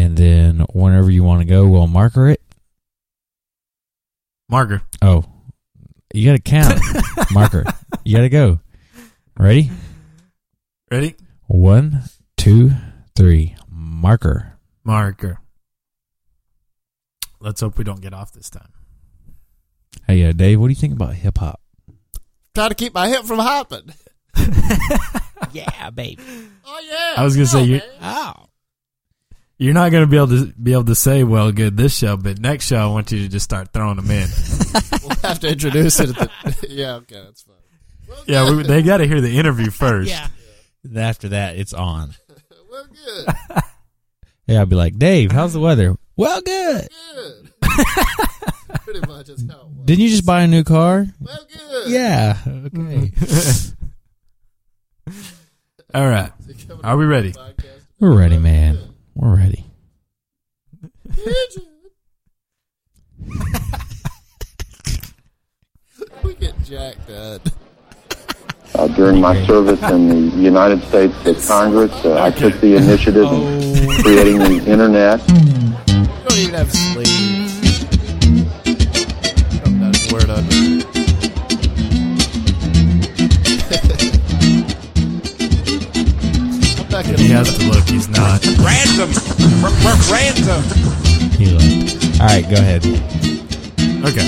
And then whenever you want to go, we'll marker it. Marker. Oh, you got to count. Marker. You got to go. Ready? Ready? 1, 2, 3. Marker. Marker. Let's hope we don't get off this time. Hey, Dave, what do you think about hip hop? Try to keep my hip from hopping. Yeah, baby. Oh yeah. I was gonna say you're not gonna be able to say well good this show, but next show I want you to just start throwing them in. We'll have to introduce it. Yeah, okay, that's fine. Well, Yeah, they got to hear the interview first. Yeah. After that, it's on. well, good. Yeah, I'll be like, Dave, how's the weather? Well, good. Good. Pretty much that's how it was. Didn't you just buy a new car? Well, good. Yeah. Okay. All right. Are we ready? We're ready, man. We're ready. We get jacked up. During my service in the United States Congress, I took the initiative in creating the internet. You don't even have sleeves. Oh, that's a word under. He has to look. He's not. Ransom! Ransom! He looked. All right, go ahead. Okay.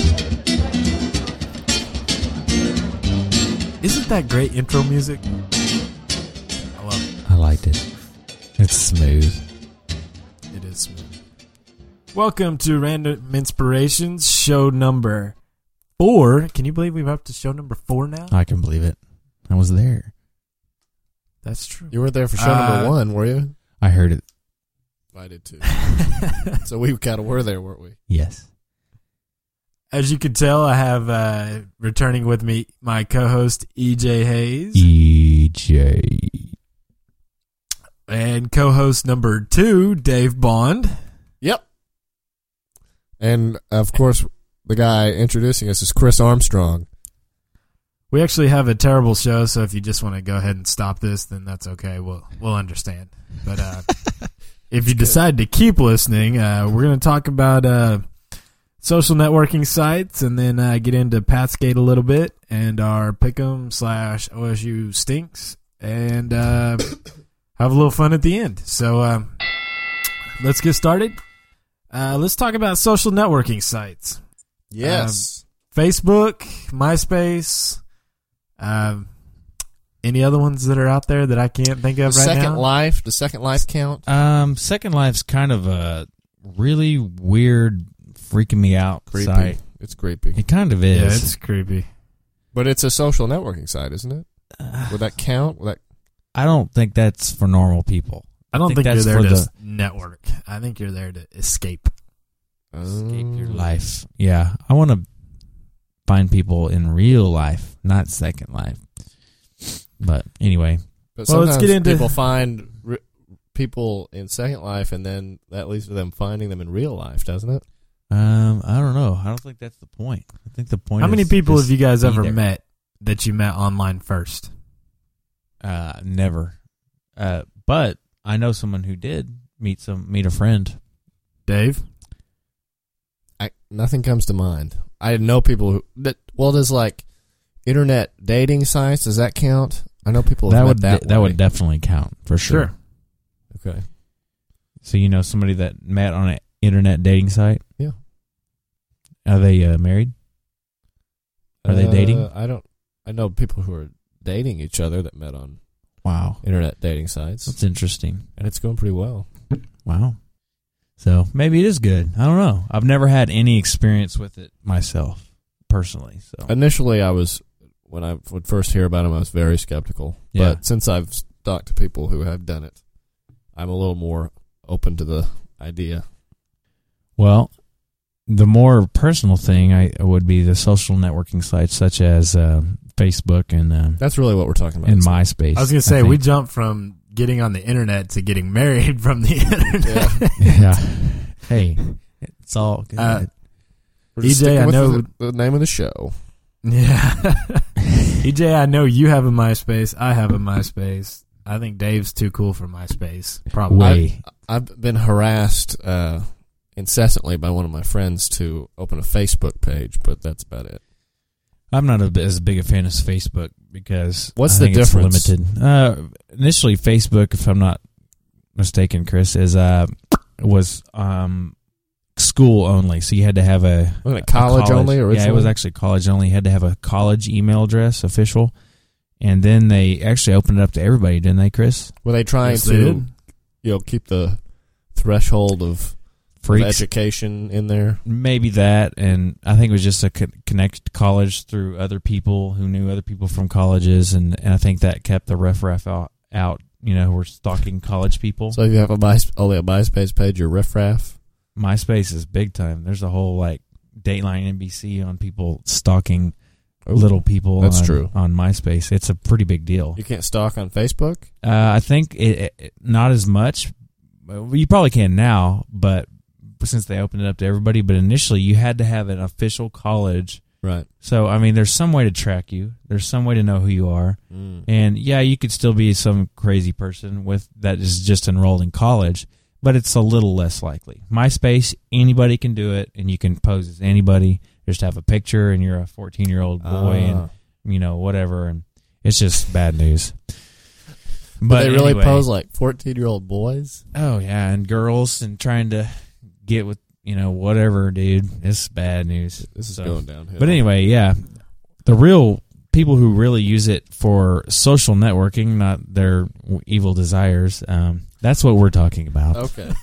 Isn't that great intro music? I love it. I liked it. It's smooth. It is smooth. Welcome to Random Inspirations, show number 4. Can you believe we're up to show number 4 now? I can believe it. I was there. That's true. You weren't there for show number 1, were you? I heard it. I did too. So we kind of were there, weren't we? Yes. As you can tell, I have returning with me my co-host EJ Hayes. EJ. And co-host number 2, Dave Bond. Yep. And, of course, the guy introducing us is Chris Armstrong. We actually have a terrible show, so if you just want to go ahead and stop this, then that's okay. We'll understand. But if you decide to keep listening, we're going to talk about social networking sites and then get into Pathscape a little bit and our Pick'em / OSU stinks and have a little fun at the end. So let's get started. Let's talk about social networking sites. Yes. Facebook, MySpace. Any other ones that are out there that I can't think of right now? Does Second Life count? Second Life's kind of a really weird, freaking me out Creepy. site. It's creepy. It kind of is. Yeah, it's creepy. But it's a social networking site, isn't it? Would that count? I don't think that's for normal people. I don't think you're that's there for to network. I think you're there to escape. escape your life. Yeah, I want to find people in real life, not Second Life. But anyway, But Well, let's sometimes get into- people find people in Second Life, and then that leads to them finding them in real life, doesn't it? I don't know. I don't think that's the point. I think the point. How many is people just have you guys be ever there. met that you met online first? Never. But I know someone who did meet a friend. Dave? Nothing comes to mind. I know people who does like internet dating sites, does that count? I know people have met that way. would definitely count for sure. Okay. So you know somebody that met on an internet dating site? Yeah. Are they married? Are they dating? I know people who are dating each other that met on Wow, internet dating sites, that's interesting. and it's going pretty well. Wow. So maybe it is good. I don't know. I've never had any experience with it myself, personally. So Initially, when I would first hear about them, I was very skeptical. Yeah. But since I've talked to people who have done it, I'm a little more open to the idea. Well, the more personal thing would be the social networking sites such as Facebook and That's really what we're talking about. and MySpace. I was going to say, think. we jumped from getting on the internet to getting married from the internet. Yeah. Yeah. Hey, it's all good. We're just EJ, sticking I with know- the name of the show. Yeah. EJ, I know you have a MySpace. I have a MySpace. I think Dave's too cool for MySpace. Probably. Way. I've been harassed incessantly by one of my friends to open a Facebook page, but that's about it. I'm not as big a fan as Facebook because What's I the think difference? It's limited. Initially, Facebook, if I'm not mistaken, Chris, was school only, so you had to have Wasn't it college only originally? Yeah, it was actually college only. You had to have a college email address, official, and then they actually opened it up to everybody, didn't they, Chris? Were they trying Yes, they to did. keep the threshold of Freaks. education in there? Maybe that, and I think it was just to connect to college through other people who knew other people from colleges, and I think that kept the riffraff out. You know, who were stalking college people. So if you have only a MySpace page, you're riffraff? MySpace is big time. There's a whole Dateline NBC on people stalking little people. That's true. On MySpace. It's a pretty big deal. You can't stalk on Facebook? I think it not as much. You probably can now, but since they opened it up to everybody, but initially you had to have an official college. Right. So, I mean, there's some way to track you. There's some way to know who you are. And, yeah, you could still be some crazy person that is just enrolled in college, but it's a little less likely. MySpace, anybody can do it, and you can pose as anybody. Just have a picture, and you're a 14-year-old boy, and, whatever, and it's just bad news. But they really anyway, pose like 14-year-old boys? Oh, yeah, and girls, and trying to get with, whatever, dude. It's bad news. This is going downhill. But anyway, yeah, the real people who really use it for social networking, not their evil desires, that's what we're talking about. Okay.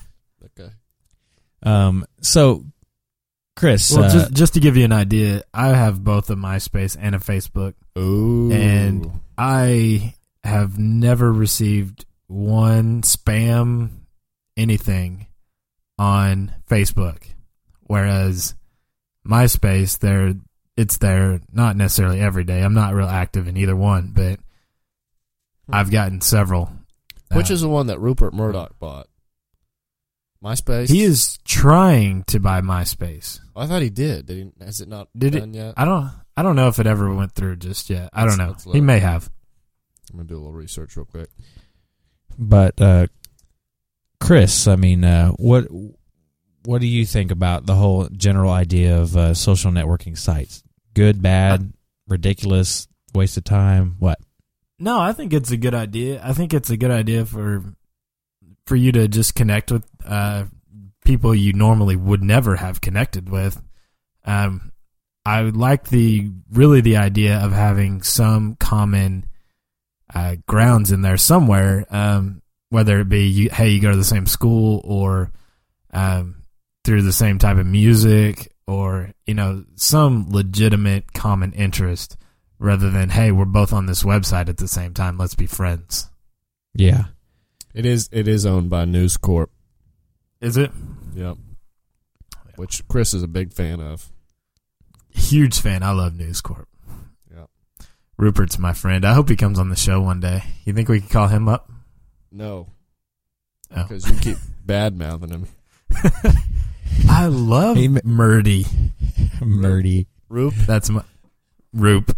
So, Chris. Well, just to give you an idea, I have both a MySpace and a Facebook. Ooh. And I have never received one spam anything on Facebook, whereas MySpace, it's there not necessarily every day. I'm not real active in either one, but I've gotten several. Which is the one that Rupert Murdoch bought? MySpace? He is trying to buy MySpace. I thought he did. Has it not done yet? I don't know if it ever went through just yet. I don't know. Let's look. He may have. I'm gonna do a little research real quick. But Chris, I mean, what do you think about the whole general idea of social networking sites? Good, bad, ridiculous, waste of time? What? No, I think it's a good idea. I think it's a good idea for you to just connect with people you normally would never have connected with. I like the idea of having some common grounds in there somewhere, whether it be you go to the same school or through the same type of music or some legitimate common interest, rather than, hey, we're both on this website at the same time, let's be friends. Yeah. It is owned by News Corp. Is it? Yep. Which Chris is a big fan of. Huge fan. I love News Corp. Yep. Rupert's my friend. I hope he comes on the show one day. You think we could call him up? No. Oh. Because you keep bad-mouthing him. I love Murdy. Murdy. Roop? That's my... Roop.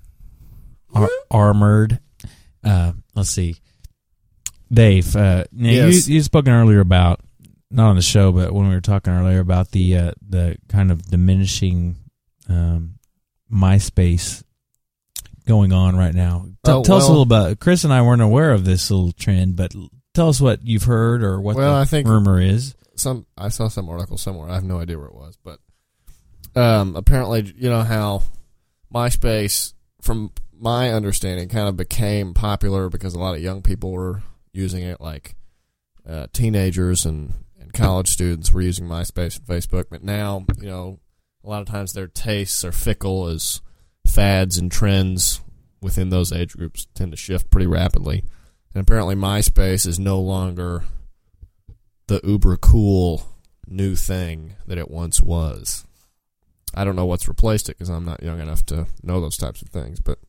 Armored. Let's see. Dave, Yes. you spoken earlier about, not on the show, but when we were talking earlier about the kind of diminishing MySpace going on right now. Tell us a little about. Chris and I weren't aware of this little trend, but tell us what you've heard or what I think rumor is. I saw some article somewhere. I have no idea where it was, but apparently, how MySpace, from my understanding, kind of became popular because a lot of young people were using it, like teenagers and college students were using MySpace and Facebook. But now, a lot of times their tastes are fickle as fads and trends within those age groups tend to shift pretty rapidly. And apparently MySpace is no longer the uber cool new thing that it once was. I don't know what's replaced it because I'm not young enough to know those types of things, but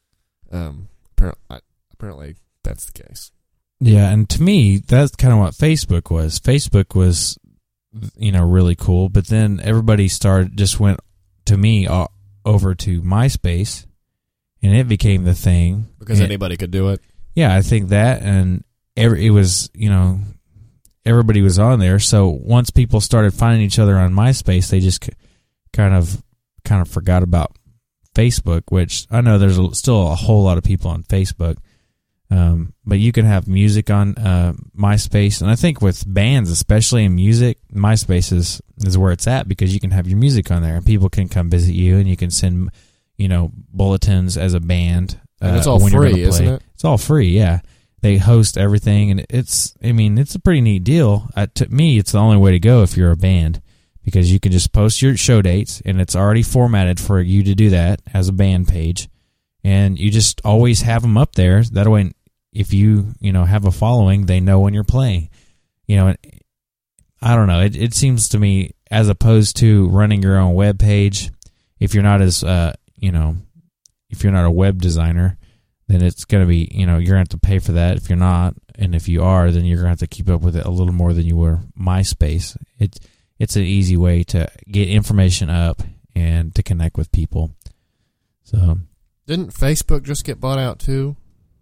apparently that's the case. Yeah, and to me, that's kind of what Facebook was. Facebook was, really cool, but then everybody went, to me, over to MySpace, and it became the thing. Because anybody could do it? yeah, I think that, and it was, everybody was on there. So once people started finding each other on MySpace, they just kind of forgot about Facebook, which I know there's still a whole lot of people on Facebook. But you can have music on MySpace, and I think with bands, especially in music, MySpace is where it's at, because you can have your music on there, and people can come visit you, and you can send, bulletins as a band. And it's all when you're free, gonna play. isn't it? It's all free, yeah. They host everything, and it's a pretty neat deal. To me, it's the only way to go if you're a band, because you can just post your show dates, and it's already formatted for you to do that as a band page, and you just always have them up there. That way, if you have a following, they know when you're playing. I don't know. It seems to me, as opposed to running your own web page, if you're not as if you're not a web designer, then it's going to be, you're going to have to pay for that if you're not. And if you are, then you're going to have to keep up with it a little more than you were MySpace. It's an easy way to get information up and to connect with people. So, didn't Facebook just get bought out too?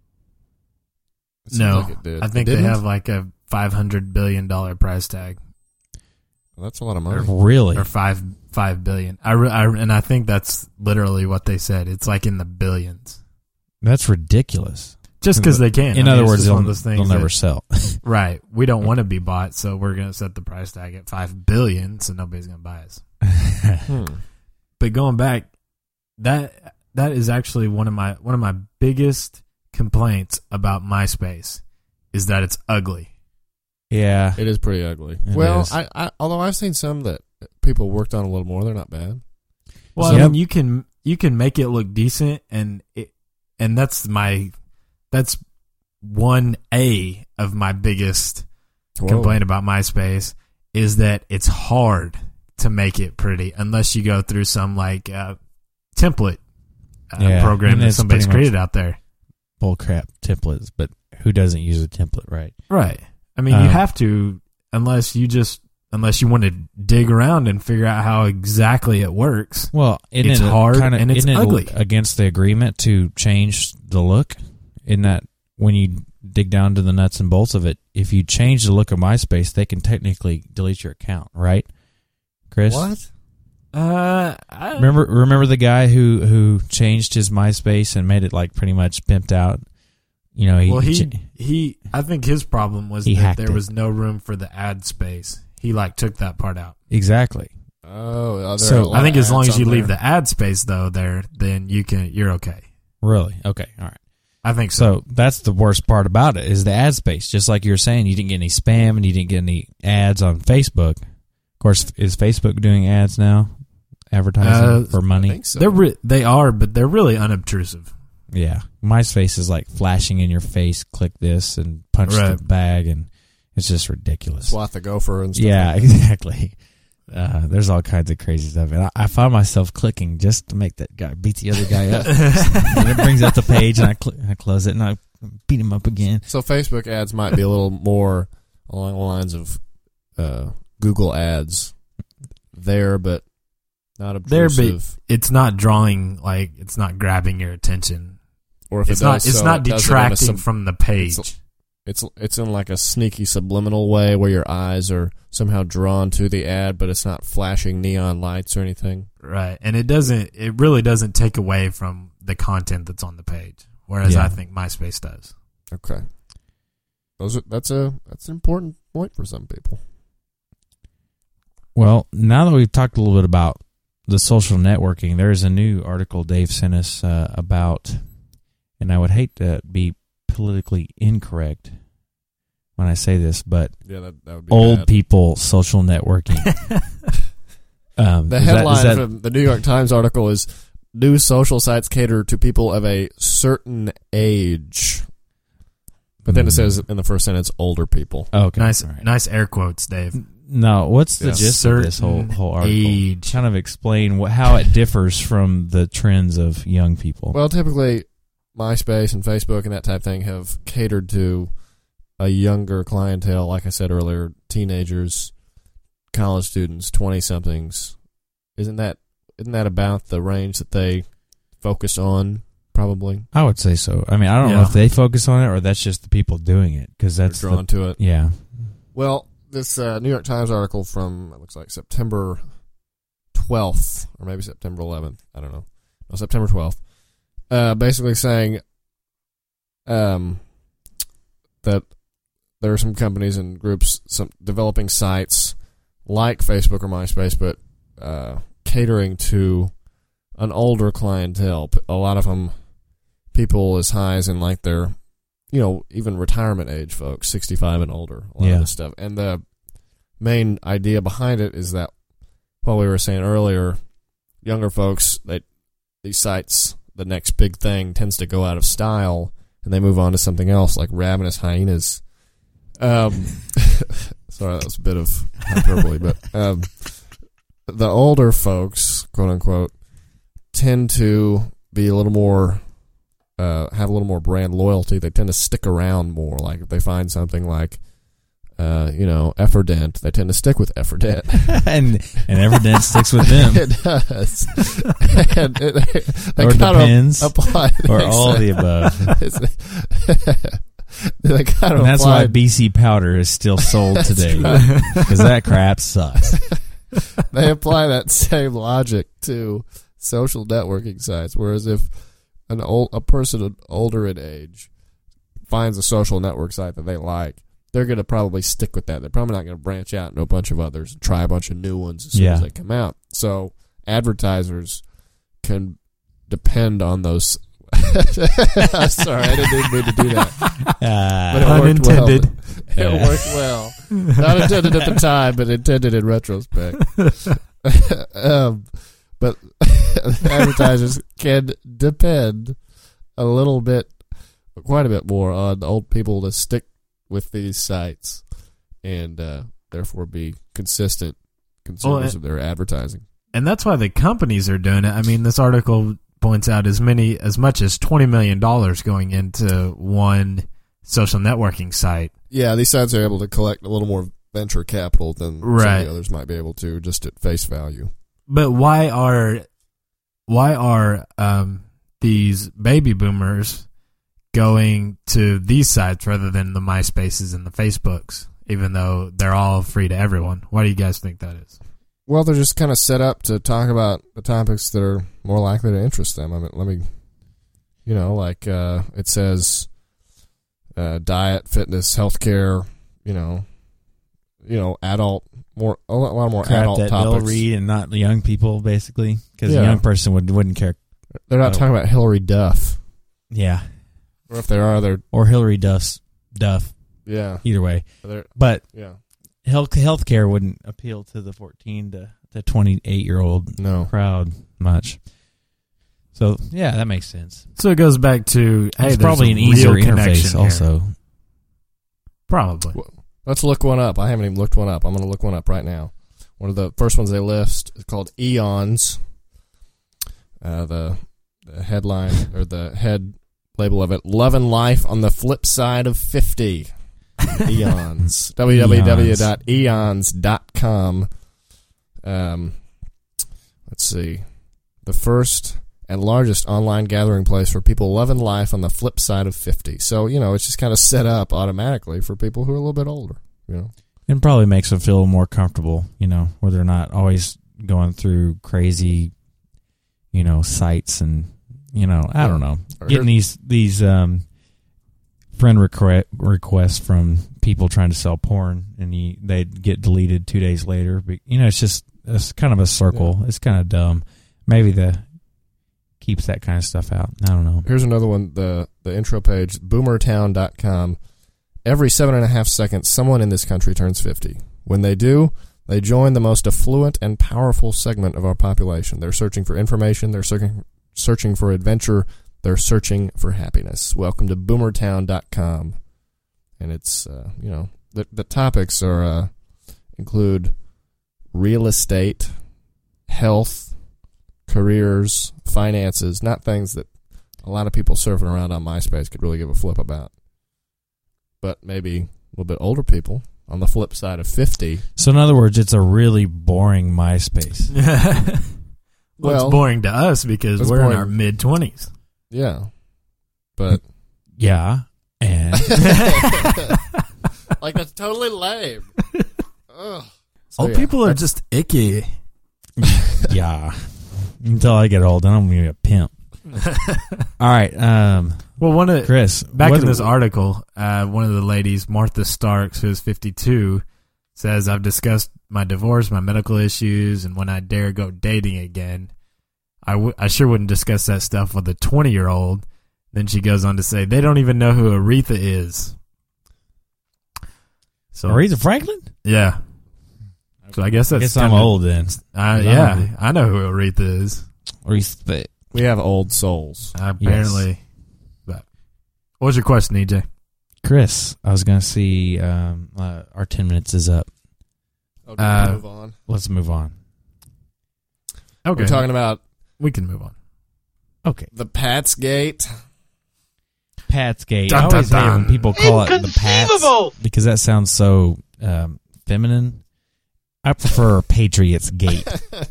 It seems No, like it did. I think It they didn't? have like a $500 billion price tag, Well, that's a lot of money. really? or $5 billion. And I think that's literally what they said. It's like in the billions, That's ridiculous. just because they can. In I mean, other it's words, just one they'll of those things never that- sell. Right. We don't want to be bought, so we're going to set the price tag at $5 billion, so nobody's going to buy us. But going back, that is actually one of my biggest complaints about MySpace is that it's ugly. Yeah. It is pretty ugly. It Well, is. I although I've seen some that people worked on a little more, they're not bad. Well, Yep. I mean, you can make it look decent, and that's 1A of my biggest complaint about MySpace is that it's hard to make it pretty unless you go through some template Yeah, program and that it's somebody's pretty much- created out there. Bullcrap templates, but who doesn't use a template, right? Right. I mean, you have to, unless you want to dig around and figure out how exactly it works. Well, It's hard and it's isn't it ugly. against the agreement to change the look? In that, when you dig down to the nuts and bolts of it, if you change the look of MySpace, they can technically delete your account, right, Chris? What? Remember the guy who changed his MySpace and made it like pretty much pimped out? I think his problem was He that hacked there it. was no room for the ad space. He took that part out. Exactly. Oh, So, I think as long as you leave the ad space though there, then you're okay. Really? Okay. All right. I think so. So that's the worst part about it is the ad space. Just like you were saying, you didn't get any spam and you didn't get any ads on Facebook. Of course, is Facebook doing ads now? Advertising for I money? think so. They are, but they're really unobtrusive. Yeah. MySpace is like flashing in your face, click this and punch Right. the bag, and it's just ridiculous. Swat the gopher and stuff. Yeah, like exactly. There's all kinds of crazy stuff. And I find myself clicking just to make that guy beat the other guy up. And it brings up the page, and I close it, and I beat him up again. So Facebook ads might be a little more along the lines of Google ads there, but not obtrusive. It's not drawing it's not grabbing your attention. Or if It's it not. does It's so, not it does it in a detracting from the page. It's in like a sneaky subliminal way where your eyes are somehow drawn to the ad, but it's not flashing neon lights or anything. Right, and it really doesn't take away from the content that's on the page, whereas Yeah. I think MySpace does. Okay, that's an important point for some people. Well, now that we've talked a little bit about the social networking, there's a new article Dave sent us about, and I would hate to be politically incorrect when I say this, but Yeah, that would be old bad. people social networking. The headline from the New York Times article is "New social sites cater to people of a certain age," but then it says in the first sentence, "older people." okay, Nice, all right. nice air quotes, Dave. No, what's the Yeah. gist of this whole article? Age. Kind of explain how it differs from the trends of young people. Well, typically, MySpace and Facebook and that type of thing have catered to a younger clientele. Like I said earlier, teenagers, college students, 20-somethings. Isn't that about the range that they focus on? probably. I would say so. I mean, I don't know if they focus on it or that's just the people doing it because that's drawn to it. Yeah. Well, this New York Times article from, it looks like September 12th, or maybe September 11th. I don't know. No, September 12th. Basically saying that there are some companies and groups developing sites like Facebook or MySpace, but catering to an older clientele. A lot of them, people as high as in like their, even retirement age folks, 65 and older, a lot of this stuff. And the main idea behind it is that, what we were saying earlier, younger folks, these sites, the next big thing tends to go out of style, and they move on to something else, like ravenous hyenas. Sorry, that was a bit of hyperbole, but the older folks, quote unquote, tend to be a little more, have a little more brand loyalty. They tend to stick around more. Like if they find something like, Efferdent, they tend to stick with Efferdent. and Efferdent sticks with them. It does. And they or depends. Apply or all of the above. They kind of and that's why BC Powder is still sold today. Because that crap sucks. They apply that same logic to social networking sites. Whereas if a person older in age finds a social network site that they like, they're going to probably stick with that. They're probably not going to branch out into a bunch of others and try a bunch of new ones as soon as they come out. So advertisers can depend on those. Sorry, I didn't mean to do that. But it unintended. Worked well. It worked well. Not intended at the time, but intended in retrospect. But advertisers can depend quite a bit more on old people to stick with these sites and therefore be consistent consumers of their advertising. And that's why the companies are doing it. I mean, this article points out as much as $20 million going into one social networking site. Yeah, these sites are able to collect a little more venture capital than some of the others might be able to, just at face value. But why are these baby boomers going to these sites rather than the MySpaces and the Facebooks, even though they're all free to everyone? Why do you guys think that is? Well, they're just kind of set up to talk about the topics that are more likely to interest them. I mean, it says diet, fitness, healthcare, adult, a lot more crap adult that topics. they'll read and not the young people, basically, because a young person wouldn't care. They're not talking about Hillary Duff. Yeah. Or if they are, they're... Or Hillary Duff. Yeah. Either way. But healthcare wouldn't appeal to the 14 to 28-year-old crowd much. So, yeah, that makes sense. So it goes back to, hey, it's probably an easier interface also. Probably. Well, let's look one up. I haven't even looked one up. I'm going to look one up right now. One of the first ones they list is called Eons. The headline, or the head label of it, Love and Life on the Flip Side of 50. Eons. www.eons.com. Let's see. The first and largest online gathering place for people loving life on the flip side of 50. So, it's just kind of set up automatically for people who are a little bit older, It probably makes them feel more comfortable, where they're not always going through crazy, sites and, I don't know, getting these friend requests from people trying to sell porn, and they get deleted 2 days later. But, it's kind of a circle. Yeah. It's kind of dumb. Maybe keeps that kind of stuff out. I don't know. Here's another one, the intro page, boomertown.com. Every 7.5 seconds, someone in this country turns 50. When they do, they join the most affluent and powerful segment of our population. They're searching for information. They're searching for adventure. They're searching for happiness. Welcome to boomertown.com. And it's, the topics are include real estate, health, careers, finances, not things that a lot of people surfing around on MySpace could really give a flip about. But maybe a little bit older people on the flip side of 50. So in other words, it's a really boring MySpace. Well, it's boring to us because we're in our mid-20s. Yeah. But Yeah, and like that's totally lame. Ugh. So, Old yeah, people are that's- just icky. yeah. Until I get old, then I'm gonna be a pimp. All right, Well, one of Chris. back what- in this article, one of the ladies, Martha Starks, who's 52, says, "I've discussed my divorce, my medical issues, and when I dare go dating again, I sure wouldn't discuss that stuff with a 20-year-old." Then she goes on to say, "They don't even know who Aretha is." So Aretha Franklin? yeah. So I guess I that's guess I'm kinda- old then. Yeah, I know who Aretha is. Aretha. We have old souls. Apparently. But what was your question, EJ? Chris, I was gonna see. Our 10 minutes is up. Oh, do we move on? Let's move on. Okay, We're talking about we can move on. Okay, the Pats Gate. Pat's Gate. Dun, I always dun, hate when dun. people call it the Pats because that sounds so feminine. I prefer Patriots Gate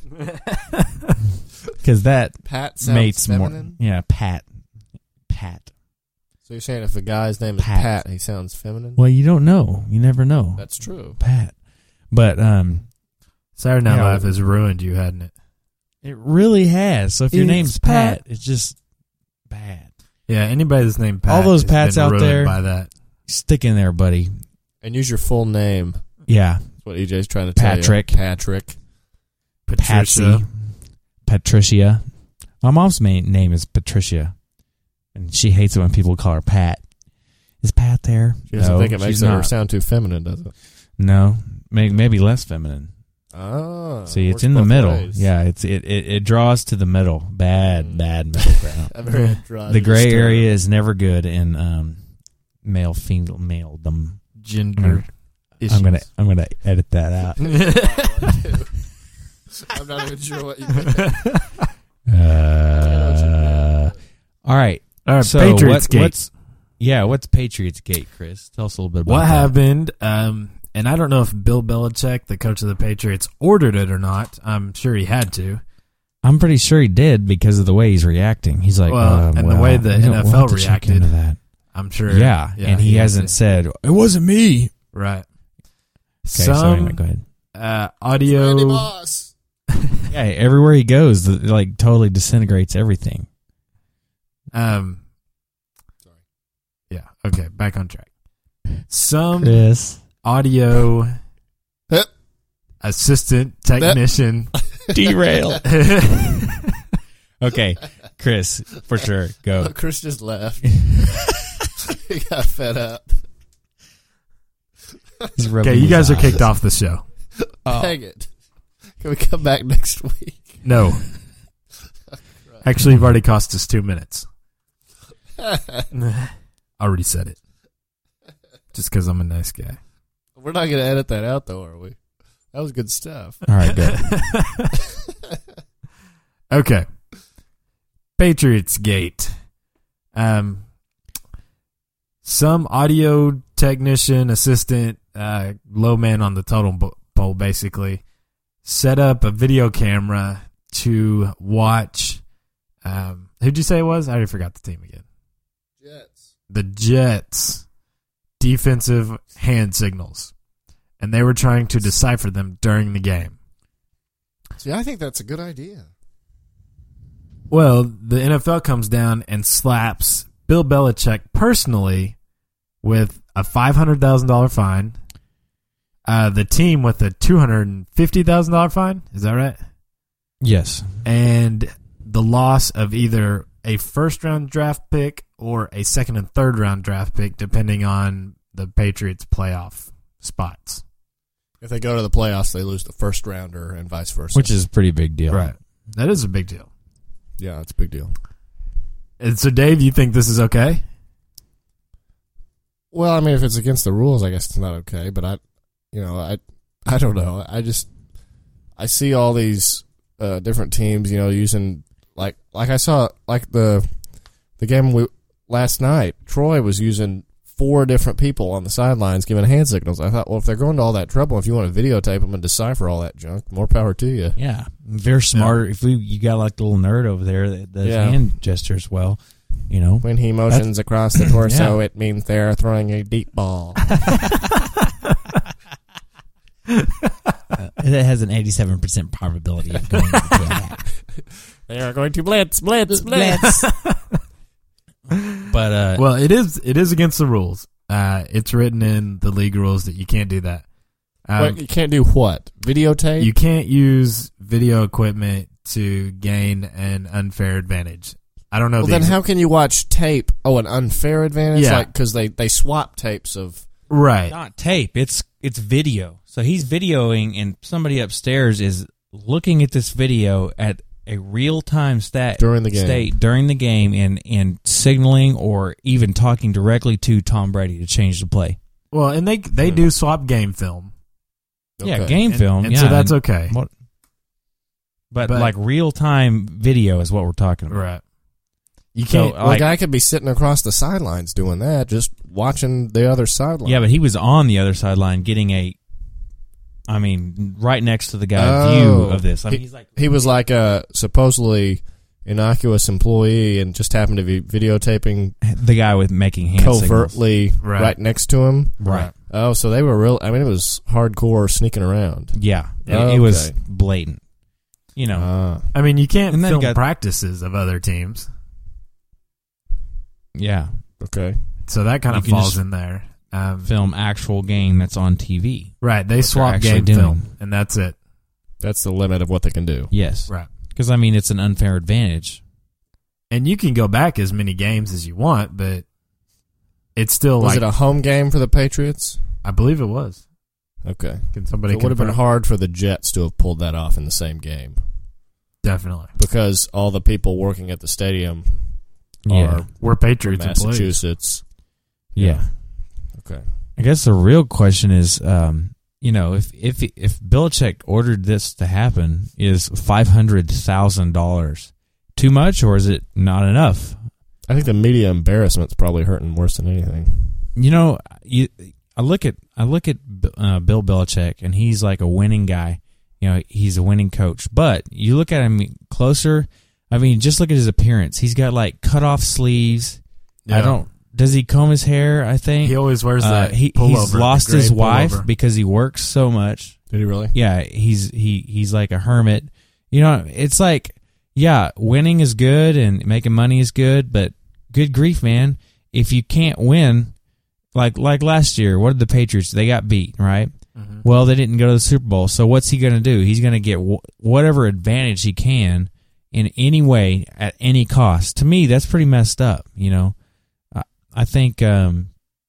because that Pat makes sounds more. feminine. Yeah, Pat. So you're saying if the guy's name is Pat. Pat, he sounds feminine? Well, you don't know. You never know. That's true. Pat. But Saturday Night Yeah, Live has ruined you, hadn't it? it really has. So if your It's name's Pat, it's just bad. Yeah, anybody that's named Pat. All those has Pats been out ruined there. by that. Stick in there, buddy. And use your full name. Yeah. That's what EJ's trying to tell Patrick. you. Patrick. Patsy. Patricia. My mom's main name is Patricia. And she hates it when people call her Pat. Is Pat there? She doesn't No, think it makes she's her not. sound too feminine, does it? No. Maybe less feminine. Oh. See, it's works in the both middle. ways. Yeah, it draws to the middle. Bad middle ground. A very dry The gray disturb. area is never good in male female maledom. Gender issues. I'm gonna edit that out. I'm not even sure what you mean. All right. All right, So Patriots Gate. What's Patriots Gate, Chris? Tell us a little bit about What that. happened? And I don't know if Bill Belichick, the coach of the Patriots, ordered it or not. I'm sure he had to. I'm pretty sure he did because of the way he's reacting. He's like, Well, and the way the we don't NFL want to check reacted. into that. I'm sure. Yeah, and he has hasn't to. said it wasn't me. Right. Okay, so anyway, go ahead. Randy Audio. Moss. Yeah, everywhere he goes, like totally disintegrates everything. Sorry. Yeah. Okay. Back on track. Some Chris, audio Hup. assistant technician. derail. Okay, Chris, for sure, go. Oh, Chris just left. He got fed up. He's rubbing Okay, you his guys are eyes. kicked off the show. Dang it. Can we come back next week? No. Actually, you've already cost us 2 minutes. I already said it. Just because I'm a nice guy. We're not going to edit that out, though, are we? That was good stuff. All right, go. Okay. Patriots Gate. Some audio technician, assistant, low man on the totem pole, basically, set up a video camera to watch. Who'd you say it was? I already forgot the team again. Jets. The Jets' defensive hand signals. And they were trying to decipher them during the game. See, I think that's a good idea. Well, the NFL comes down and slaps Bill Belichick personally with a $500,000 fine. The team with a $250,000 fine. Is that right? Yes. And the loss of either a first-round draft pick or a second and third-round draft pick, depending on the Patriots' playoff spots. If they go to the playoffs, they lose the first rounder and vice versa. Which is a pretty big deal. Right. That is a big deal. Yeah, it's a big deal. And so, Dave, you think this is okay? Well, I mean, if it's against the rules, I guess it's not okay. But I don't know. I see all these different teams, using like I saw the game last night. Troy was using 4 different people on the sidelines giving hand signals. I thought, well, if they're going to all that trouble, if you want to videotape them and decipher all that junk, more power to you. Yeah. Very smart. If you got like the little nerd over there that does Yeah. hand gestures well. You know, When he motions across the torso, it means they're throwing a deep ball. it has an 87% probability of going into that. They are going to blitz, blitz, blitz. But Well, it is against the rules. It's written in the league rules that you can't do that. Wait, you can't do what? Videotape? You can't use video equipment to gain an unfair advantage. I don't know. Well, then how can you watch tape? Oh, an unfair advantage? Yeah. Like, because they swap tapes of... Right. not tape. It's video. So he's videoing, and somebody upstairs is looking at this video at a real time During the game. state during the game, and signaling or even talking directly to Tom Brady to change the play. Well, and they do swap game film. Yeah, Okay. game film. And yeah, so that's okay. But But- like real time video is what we're talking about. Right. You So, can't. Well, a guy could be sitting across the sidelines doing that, just watching the other sideline. Yeah, but he was on the other sideline getting right next to the guy's view of this. I mean, he's like, He was like a supposedly innocuous employee and just happened to be videotaping the guy with making hand signals. covertly right next to him. Right. Oh, so they were real. I mean, it was hardcore sneaking around. Yeah, Oh, it was okay. blatant. You know, I mean, you can't And then film got- practices of other teams, yeah. Okay. so that kind You of can falls just in there. Film actual game that's on TV. Right. They they're swap actually game doing. film, and that's it. That's the limit of what they can do. Yes. Right. Because, I mean, it's an unfair advantage. And you can go back as many games as you want, but it's still Was like it a home game for the Patriots? I believe it was. Okay. Can somebody? It would have been confirm? hard for the Jets to have pulled that off in the same game Definitely. because all the people working at the stadium Yeah. are We're Patriots employees. Massachusetts. Yeah. Okay. I guess the real question is, if Belichick ordered this to happen, is $500,000 too much, or is it not enough? I think the media embarrassment's probably hurting worse than anything. You know, I look at Bill Belichick, and he's like a winning guy. You know, he's a winning coach. But you look at him closer. I mean, just look at his appearance. He's got like cut off sleeves. Yeah. Does he comb his hair? I think He always wears that. he's pullover, lost the gray his wife pullover. because he works so much. Did he really? Yeah, he's like a hermit. You know, it's like, yeah, winning is good and making money is good, but good grief, man, if you can't win, like last year, what did the Patriots? They got beat, right? Mm-hmm. Well, they didn't go to the Super Bowl, so what's he going to do? He's going to get whatever advantage he can in any way at any cost. To me, that's pretty messed up. You know, I think it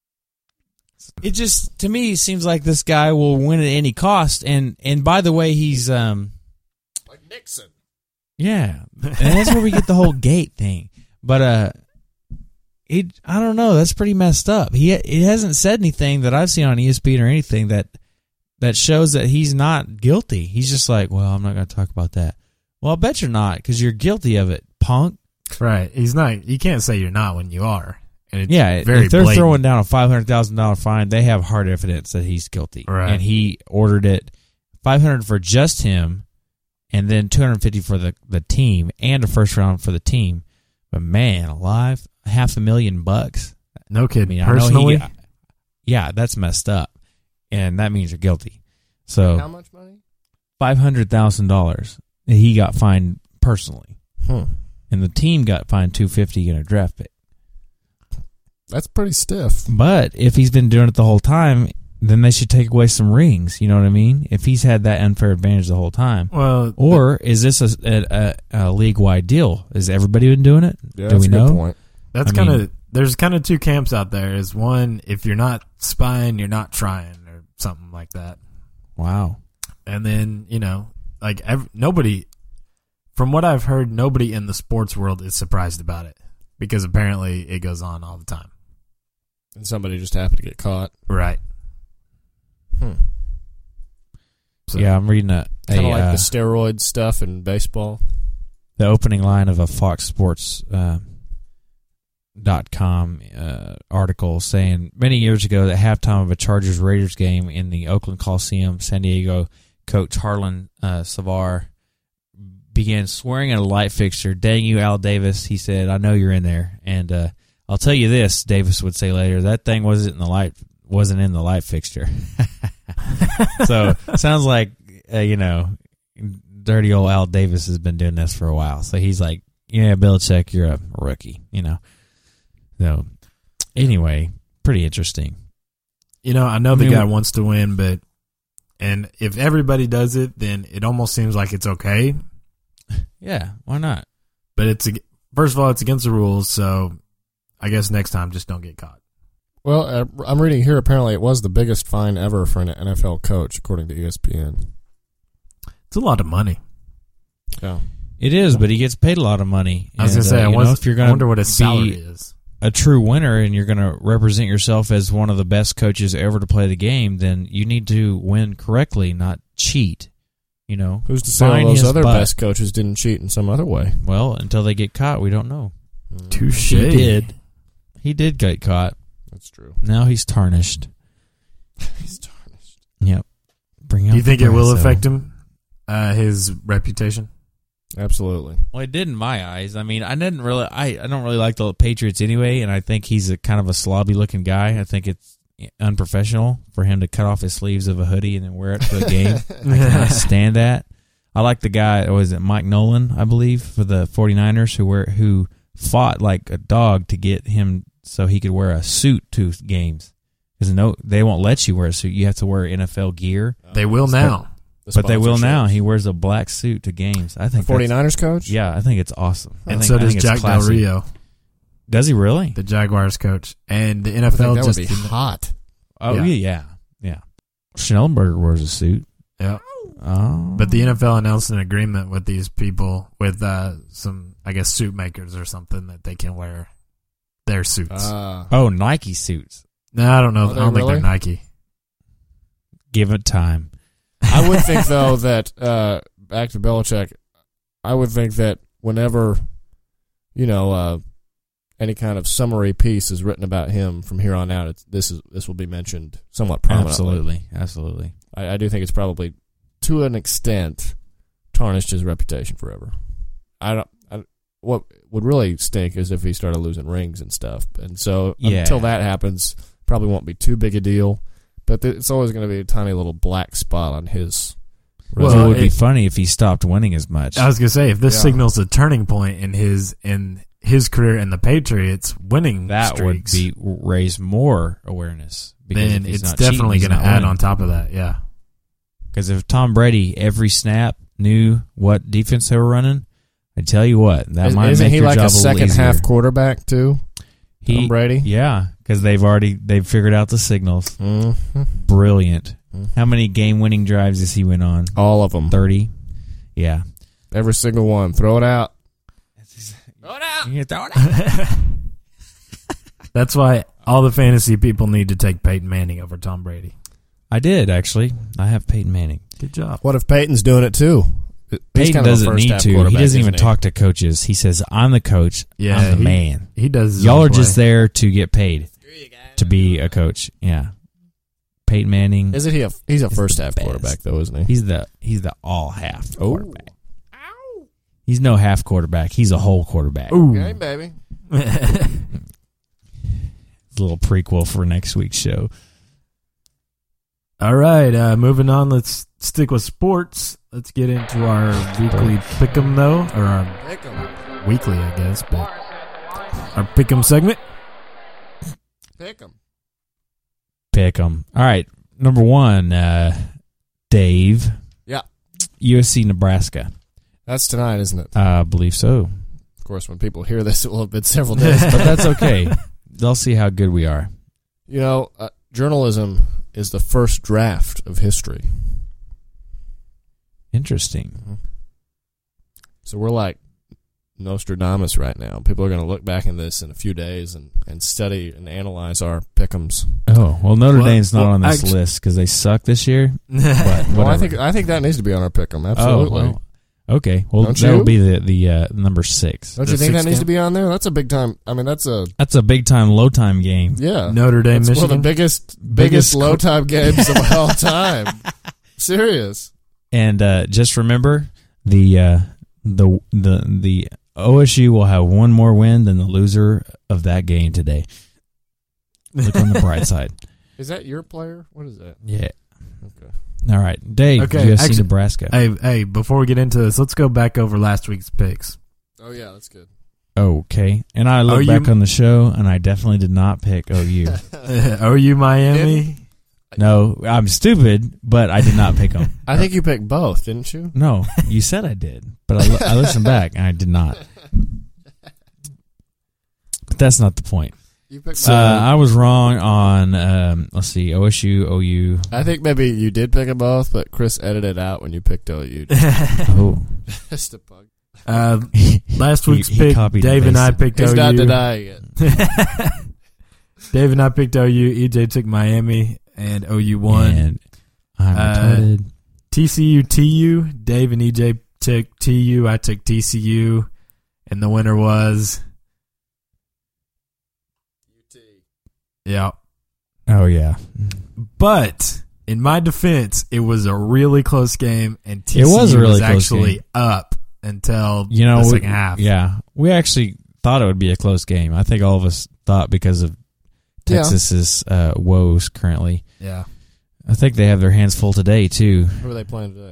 just to me seems like this guy will win at any cost. And by the way, he's Like Nixon. yeah, and that's where we get the whole gate thing. But I don't know. That's pretty messed up. He hasn't said anything that I've seen on ESPN or anything that shows that he's not guilty. He's just like, well, I'm not going to talk about that. Well, I bet you're not, because you're guilty of it, punk. Right. He's not. You can't say you're not when you are. And it's Yeah, very if they're blatant. throwing down a $500,000 fine, they have hard evidence that he's guilty. Right. And he ordered it $500 for just him, and then $250 for the team, and a first round for the team. But man, alive, $500,000. No kid. I mean, I know personally, yeah, that's messed up, and that means you're guilty. So How much money? $500,000 he got fined personally, and the team got fined $250 in a draft pick. That's pretty stiff. But if he's been doing it the whole time, then they should take away some rings. You know what I mean? If he's had that unfair advantage the whole time. well, Or is this a league-wide deal? Has everybody been doing it? Yeah, Do that's we a good know? point. that's I kind mean- of. There's kind of two camps out there. Is one, if you're not spying, you're not trying, or something like that. Wow. And then like nobody, from what I've heard, nobody in the sports world is surprised about it because apparently it goes on all the time. And somebody just happened to get caught. Right. So, Yeah, I'm reading Kind of like the steroid stuff in baseball. the opening line of a Fox Sports .com article saying many years ago at halftime of a Chargers-Raiders game in the Oakland Coliseum, San Diego, coach Harlan Savar began swearing at a light fixture. "Dang you, Al Davis," he said. "I know you're in there." And I'll tell you this, Davis would say later, that thing wasn't in the light fixture. So sounds like dirty old Al Davis has been doing this for a while. So he's like, "Yeah, Belichick, you're a rookie," So anyway, pretty interesting. I know the guy wants to win, and if everybody does it, then it almost seems like it's okay. Yeah, why not? But first of all, it's against the rules, so I guess next time just don't get caught. Well, I'm reading here, apparently it was the biggest fine ever for an NFL coach, according to ESPN. It's a lot of money. Yeah. It is, but he gets paid a lot of money. I was going to say, I wonder what his salary is. A true winner and you're going to represent yourself as one of the best coaches ever to play the game, then you need to win correctly, not cheat. Who's to say all those other best coaches didn't cheat in some other way? Well, until they get caught, we don't know. Touche. He did get caught. That's true. Now he's tarnished. Yep. Do you think it will affect him? His reputation? Absolutely. Well, it did in my eyes. I mean, I don't really like the Patriots anyway, and I think he's a kind of a slobby looking guy. I think it's unprofessional for him to cut off his sleeves of a hoodie and then wear it to a game. I cannot stand that. I like the guy, was it Mike Nolan, I believe, for the 49ers, who fought like a dog to get him so he could wear a suit to games. Because they won't let you wear a suit. You have to wear NFL gear. They will now. But they will now. He wears a black suit to games. I think the 49ers coach? Yeah, I think it's awesome. And so does Jack Del Rio. Does he really? The Jaguars coach. And the NFL that would be hot. Oh, yeah. Schnellenberger wears a suit. Yeah. Oh. But the NFL announced an agreement with these people, with some, I guess, suit makers or something, that they can wear their suits. Nike suits. No, I don't know. I don't think they're Nike. Give it time. I would think, though, that, back to Belichick, I would think that whenever, any kind of summary piece is written about him from here on out, this will be mentioned somewhat prominently. Absolutely. I do think it's probably, to an extent, tarnished his reputation forever. What would really stink is if he started losing rings and stuff. And so until that happens, probably won't be too big a deal. But it's always going to be a tiny little black spot on his resume. Well, it would be funny if he stopped winning as much. I was going to say, if this signals a turning point in his career and the Patriots winning that streaks, would raise more awareness. Then it's definitely going to add on top of that, yeah. Because if Tom Brady every snap knew what defense they were running, I tell you what, that might make your job a little easier. Isn't he like a second half quarterback too? Tom Brady? Yeah, because they've figured out the signals. Mm-hmm. Brilliant. Mm-hmm. How many game-winning drives has he went on? All of them. 30? Yeah. Every single one. Throw it out. Throw it out. You throw it out. That's why all the fantasy people need to take Peyton Manning over Tom Brady. I did, actually. I have Peyton Manning. Good job. What if Peyton's doing it too? Peyton doesn't need to. He doesn't even talk to coaches. He says, "I'm the coach. I'm the man." He does. Y'all are just there to get paid to be a coach. Yeah. Peyton Manning. Isn't he? He's a first half quarterback though, isn't he? He's the all half quarterback. Ow. He's no half quarterback. He's a whole quarterback. Ooh. Okay, baby. It's a little prequel for next week's show. All right, moving on. Let's stick with sports. Let's get into our weekly pick'em, though, or our weekly, I guess, but our pick'em segment. Pick'em. All right, number one, Dave. Yeah. USC Nebraska. That's tonight, isn't it? I believe so. Of course, when people hear this, it will have been several days, but that's okay. They'll see how good we are. Journalism is the first draft of history. Interesting. Mm-hmm. So we're like Nostradamus right now. People are going to look back in this in a few days and study and analyze our pick'ems. Oh, well, Notre Dame's not on this list because they suck this year. But well, I think that needs to be on our pick'em. Absolutely. Oh, well, okay. Well, that'll be the number 6. Don't you think that needs to be on there? That's a big time. I mean, that's a big time, low time game. Yeah, Notre Dame, it's Michigan. one of the biggest low time games of all time. Serious. And just remember, the the OSU will have one more win than the loser of that game today. Look on the bright side. Is that your player? What is that? Yeah. Okay. All right, Dave. Okay, USC actually- Nebraska. Hey, before we get into this, let's go back over last week's picks. Oh yeah, that's good. Okay, and I look OU back on the show, and I definitely did not pick OU. OU Miami. No, I'm stupid, but I did not pick them. I think you picked both, didn't you? No, you said I did, but I listened back, and I did not. But that's not the point. You picked I was wrong on, let's see, OSU, OU. I think maybe you did pick them both, but Chris edited out when you picked OU. Oh. Just a bug. Last week's He pick, copied Dave and I picked He's OU. not denying it. Dave and I picked OU. EJ took Miami, and OU won. And I'm retarded. TCU, TU. Dave and EJ took TU. I took TCU, and the winner was UT. yeah. Oh, yeah. But in my defense, it was a really close game, and TCU It was a really close actually game. up until The the second half. Yeah. We actually thought it would be a close game. I think all of us thought because of Texas's woes currently. Yeah. I think they have their hands full today, too. Who are they playing today?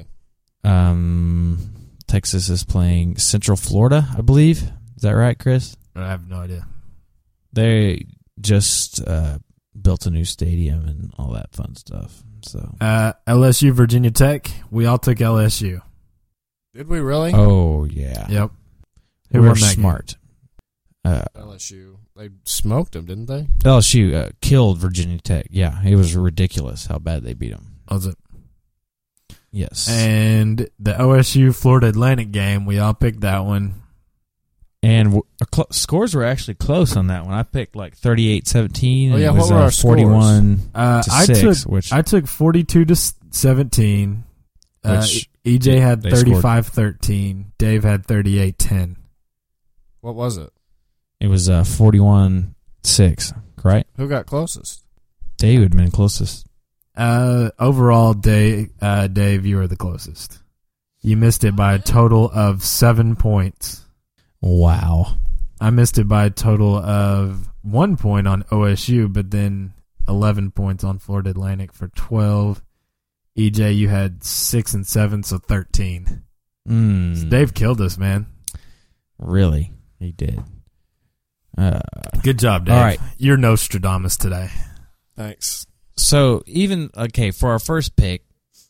Texas is playing Central Florida, I believe. Is that right, Chris? I have no idea. They just built a new stadium and all that fun stuff. So, LSU, Virginia Tech. We all took LSU. Did we really? oh yeah, Yep. Who we're won that game? smart. LSU. They smoked them, didn't they? LSU killed Virginia Tech. Yeah, it was ridiculous how bad they beat them. Was it? Yes, And the OSU Florida Atlantic game, we all picked that one. and scores were actually close on that one. I picked like 38-17. Oh, and yeah, it was what were our 41 to I 6, took which I took 42-17. Which EJ had they scored. 35-13. Dave had 38-10. What was it? it was 41-6. Right? Who got closest? Dave would have been closest. Overall, Dave, you were the closest. You missed it by a total of 7 points. Wow. I missed it by a total of 1 point on OSU, but then 11 points on Florida Atlantic for 12. EJ, you had 6 and 7, so 13. So Dave killed us, man. Really? He did. Good job, Dave. All right. You're Nostradamus today. Thanks. So for our first pick,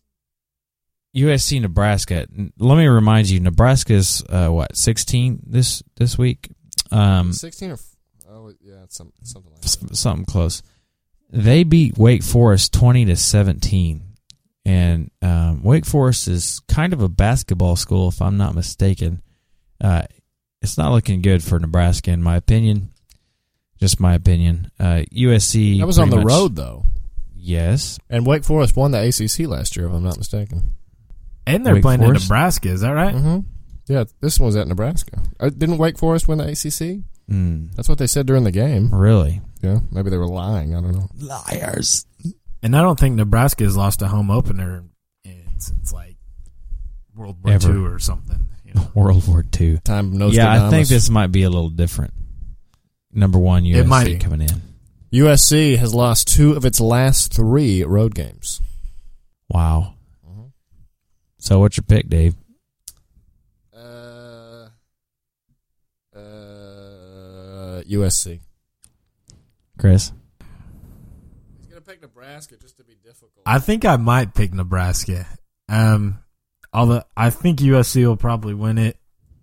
USC Nebraska. Let me remind you, Nebraska's 16 this week. 16 or yeah, it's something like that. Something close. They beat Wake Forest 20-17, and Wake Forest is kind of a basketball school, if I'm not mistaken. It's not looking good for Nebraska, in my opinion. Just my opinion. USC. That was on the pretty much- road, though. Yes. And Wake Forest won the ACC last year, if I'm not mistaken. And they're Wake playing Forest? in Nebraska, is that right? Mm-hmm. Yeah, this one was at Nebraska. Didn't Wake Forest win the ACC? That's what they said during the game. Really? Yeah, maybe they were lying. I don't know. Liars. And I don't think Nebraska has lost a home opener since like World War Ever. II or something. You know? World War II. Time of Nostradamus. Yeah, I think this might be a little different. Number one, USC It might be. coming in. USC has lost 2 of its last 3 road games. Wow. So what's your pick, Dave? USC. Chris? He's going to pick Nebraska just to be difficult. I think I might pick Nebraska. Although I think USC will probably win it.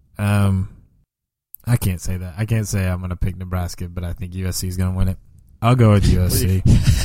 I can't say that. I can't say I'm going to pick Nebraska, but I think USC is going to win it. I'll go with USC.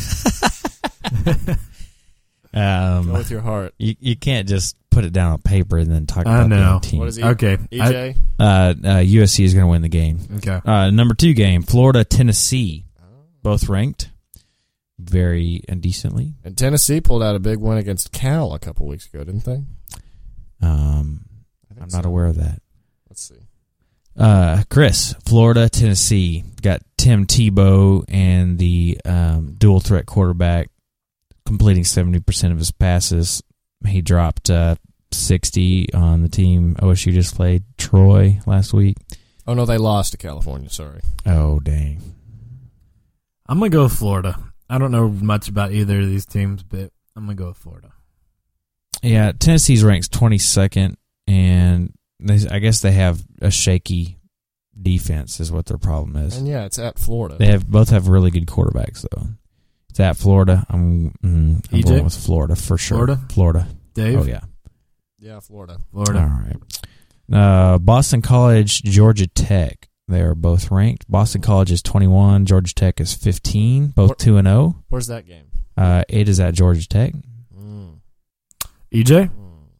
Go with your heart. You can't just put it down on paper and then talk I about the know. other team. What is he? Okay. EJ? USC is going to win the game. Okay. Number 2 game, Florida, Tennessee. Both ranked very decently. And Tennessee pulled out a big win against Cal a couple weeks ago, didn't they? I'm not aware of that. Let's see. Chris, Florida, Tennessee. Got Tim Tebow and the dual threat quarterback completing 70% of his passes. He dropped 60 on the team OSU just played, Troy, last week. Oh, no, they lost to California. Sorry. Oh, dang. I'm going to go with Florida. I don't know much about either of these teams, but I'm going to go with Florida. Yeah, Tennessee's ranks 22nd, and I guess they have a shaky defense is what their problem is. And, yeah, it's at Florida. They both have really good quarterbacks, though. It's at Florida. I'm going with Florida for sure. Florida. Dave? Oh, yeah. Yeah, Florida. All right. Boston College, Georgia Tech. They are both ranked. Boston College is 21. Georgia Tech is 15. Both 2-0. Where's that game? It is at Georgia Tech. EJ?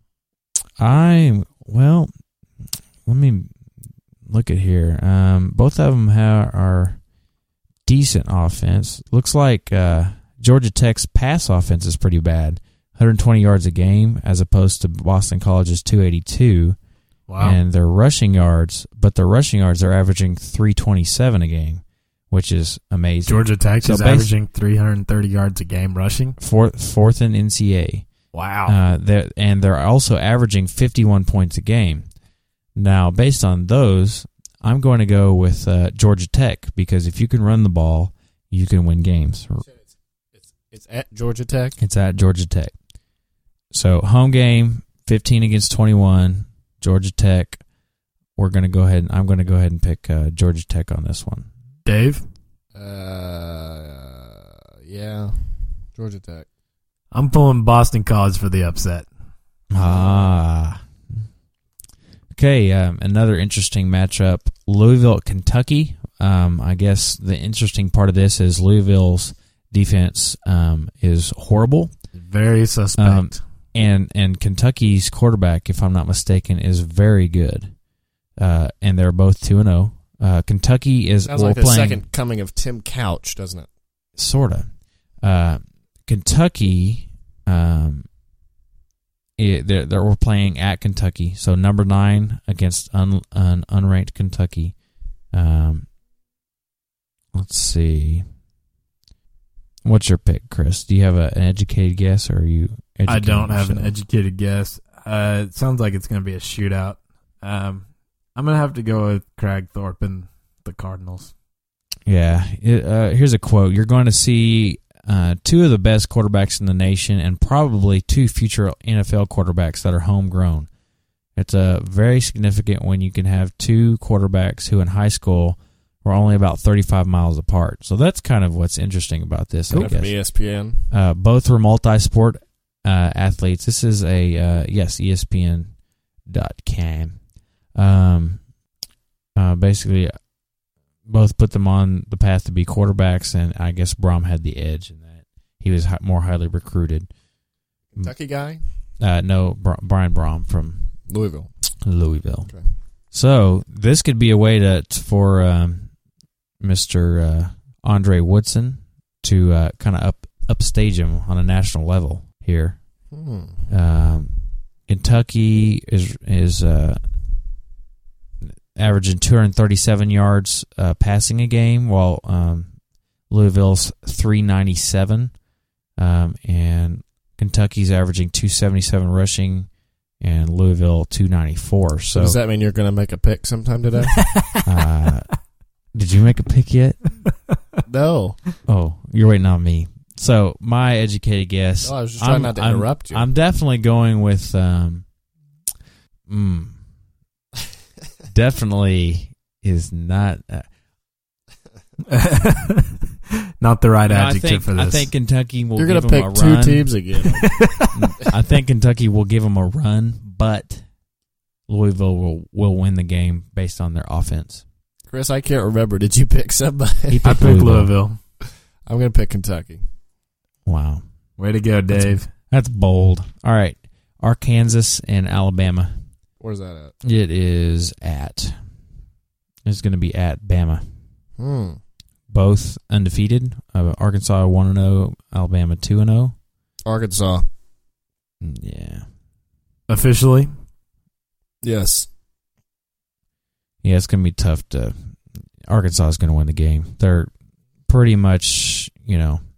Let me look at here. Both of them are decent offense. Looks like Georgia Tech's pass offense is pretty bad. 120 yards a game as opposed to Boston College's 282. Wow. And their rushing yards, they're averaging 327 a game, which is amazing. Georgia Tech is averaging 330 yards a game rushing. Fourth in NCAA. Wow. They're also averaging 51 points a game. Now, based on those, I'm going to go with Georgia Tech because if you can run the ball, you can win games. It's at Georgia Tech? It's at Georgia Tech. So, home game, 15 against 21, Georgia Tech. I'm going to go ahead and pick Georgia Tech on this one. Dave? Yeah, Georgia Tech. I'm pulling Boston College for the upset. Okay, another interesting matchup. Louisville, Kentucky. I guess the interesting part of this is Louisville's defense is horrible. Very suspect. And Kentucky's quarterback, if I'm not mistaken, is very good. And they're both 2-0. Kentucky is sounds like the second coming of Tim Couch, doesn't it? Sort of. Kentucky, we're playing at Kentucky, so number 9 against unranked Kentucky. Let's see. What's your pick, Chris? Do you have an educated guess, or are you? I don't have an educated guess. It sounds like it's going to be a shootout. I'm going to have to go with Craig Thorpe and the Cardinals. Yeah. Here's a quote. You're going to see 2 of the best quarterbacks in the nation and probably 2 future NFL quarterbacks that are homegrown. It's very significant when you can have 2 quarterbacks who in high school were only about 35 miles apart. So that's kind of what's interesting about this, I guess. From ESPN. Both were multi-sport athletes. This is ESPN.com. Basically, both put them on the path to be quarterbacks, and I guess Brom had the edge in that. He was more highly recruited. Kentucky guy? No, Brian Brom from Louisville. Okay. So this could be a way for Mr. Andre Woodson to kind of upstage him on a national level here. Kentucky is averaging 237 yards passing a game, while Louisville's 397, and Kentucky's averaging 277 rushing, and Louisville 294. So does that mean you're going to make a pick sometime today? Did you make a pick yet? No. Oh, you're waiting on me. So my educated guess. No, I was just trying not to interrupt you. I'm definitely going with. Definitely is not. Not the right adjective for this. I think Kentucky will. You're going to pick a 2 run. teams again. I think Kentucky will give them a run, but Louisville will win the game based on their offense. Chris, I can't remember. Did you pick somebody? I picked Louisville. I'm going to pick Kentucky. Wow. Way to go, Dave. That's bold. All right. Arkansas and Alabama. Where's that at? It is at. It's going to be at Bama. Both undefeated. Arkansas 1-0, Alabama 2-0. Arkansas. Yeah. Officially? Yes. Yeah, it's going to be tough to. Arkansas is going to win the game. They're pretty much,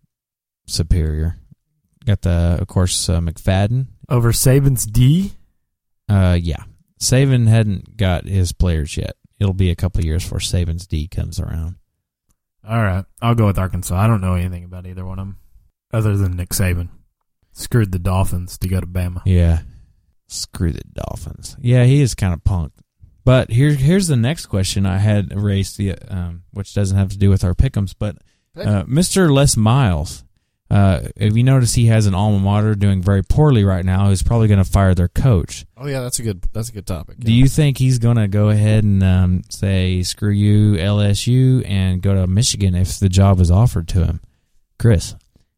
superior. Got of course, McFadden. Over Saban's D? Yeah. Saban hadn't got his players yet. It'll be a couple of years before Saban's D comes around. All right. I'll go with Arkansas. I don't know anything about either one of them other than Nick Saban. Screwed the Dolphins to go to Bama. Yeah. Screw the Dolphins. Yeah, he is kind of punked. But here's the next question I had raised, which doesn't have to do with our pick'ems, but Mr. Les Miles, if you notice, he has an alma mater doing very poorly right now, who's probably going to fire their coach. Oh yeah, that's a good topic. Do you think he's going to go ahead and say screw you LSU and go to Michigan if the job is offered to him? Chris?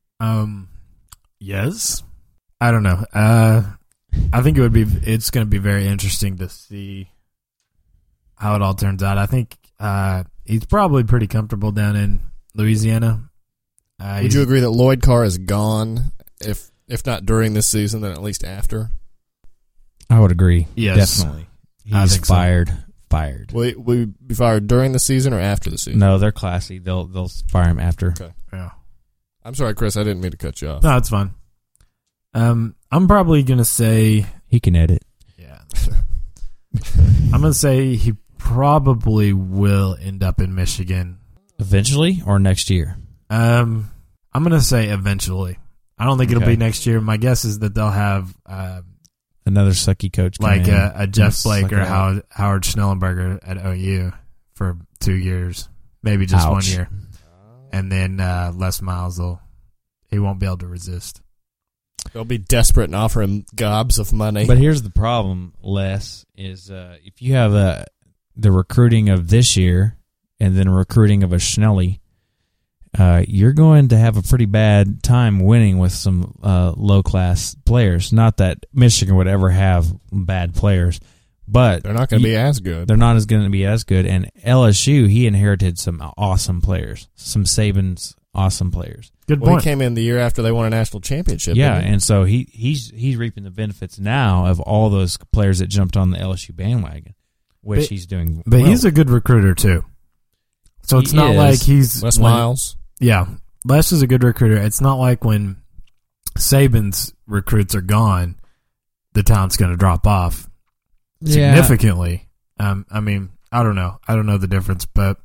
Yes. I don't know. I think it's going to be very interesting to see how it all turns out. I think he's probably pretty comfortable down in Louisiana. Would you agree that Lloyd Carr is gone, if not during this season, then at least after? I would agree. Yes. Definitely. He's fired. So. Fired. Will he be fired during the season or after the season? No, they're classy. They'll fire him after. Okay. Yeah. I'm sorry, Chris. I didn't mean to cut you off. No, it's fine. I'm probably going to say... He can edit. Yeah. I'm going to say he probably will end up in Michigan. Eventually or next year? I'm going to say eventually. I don't think it'll be next year. My guess is that they'll have... another sucky coach like a Jeff Blake or Howard Schnellenberger at OU for 2 years. Maybe just 1 year. And then Les Miles, he won't be able to resist. They'll be desperate and offer him gobs of money. But here's the problem, Les, is if you have the recruiting of this year and then recruiting of a Schnelly, you're going to have a pretty bad time winning with some low-class players. Not that Michigan would ever have bad players, but they're not going to be as good. They're not going to be as good. And LSU, he inherited some awesome players, some Saban's awesome players. Good point. He came in the year after they won a national championship. Yeah, and so he's reaping the benefits now of all those players that jumped on the LSU bandwagon, which he's doing. But well. He's a good recruiter too. So it's not like he's Les Miles. Yeah, Les is a good recruiter. It's not like when Saban's recruits are gone, the talent's going to drop off significantly. I mean, I don't know. I don't know the difference, but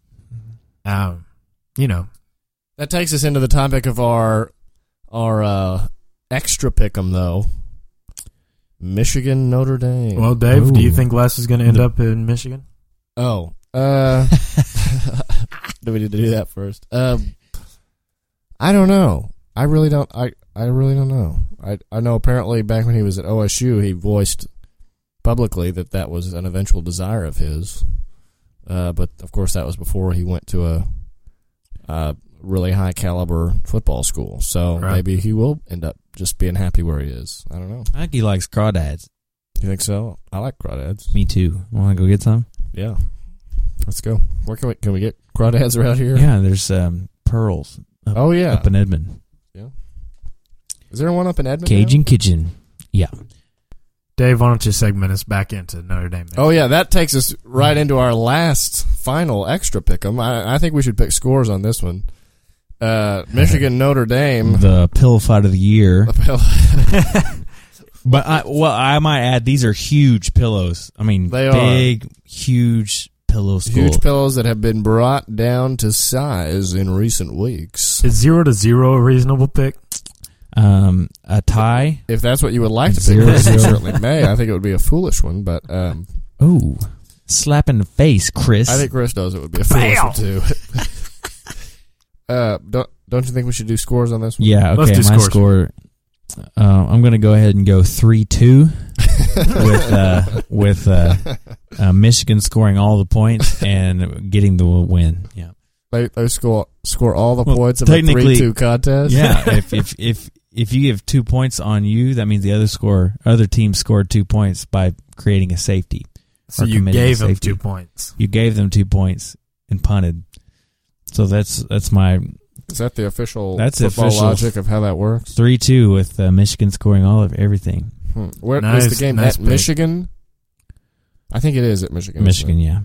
that takes us into the topic of our extra pick'em though. Michigan, Notre Dame. Well, Dave, do you think Les is going to end up in Michigan? Oh, do we need to do that first? I don't know. I really don't. I really don't know. I know apparently back when he was at OSU, he voiced publicly that was an eventual desire of his. But of course, that was before he went to a really high caliber football school. So maybe he will end up just being happy where he is. I don't know. I think he likes crawdads. You think so? I like crawdads. Me too. Want to go get some? Yeah. Let's go. Where can we get crawdads around here? Yeah, there's Pearls. Up in Edmond. Yeah. Is there one up in Edmond? Cajun Kitchen. Yeah. Dave, why don't you segment us back into Notre Dame? Oh yeah, that takes us right into our final extra pick'em. I think we should pick scores on this one. Michigan, Notre Dame, the pill fight of the year. But I might add, these are huge pillows. I mean, they big, huge pillow school. Huge pillows that have been brought down to size in recent weeks. Is 0-0 a reasonable pick? A tie. If that's what you would like to pick, you certainly may. I think it would be a foolish one, but ooh, slap in the face, Chris. I think Chris knows it would be a foolish one too. Don't you think we should do scores on this one? Yeah, okay. Let's do my scores. Score. I'm going to go ahead and go 3-2 with Michigan scoring all the points and getting the win. Yeah, they score all the points of a 3-2 contest. Yeah, if you give 2 points on you, that means the other team scored 2 points by creating a safety. So you gave them 2 points. You gave them 2 points and punted. So that's my. Is that the official football logic of how that works? 3-2 with Michigan scoring all of everything. Where is the game at? Michigan? I think it is at Michigan. Michigan, yeah.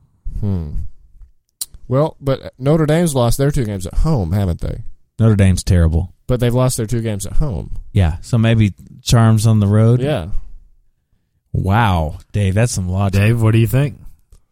Well, but Notre Dame's lost their 2 games at home, haven't they? Notre Dame's terrible. But they've lost their 2 games at home. Yeah, so maybe charms on the road. Yeah. Wow, Dave, that's some logic. Dave, what do you think?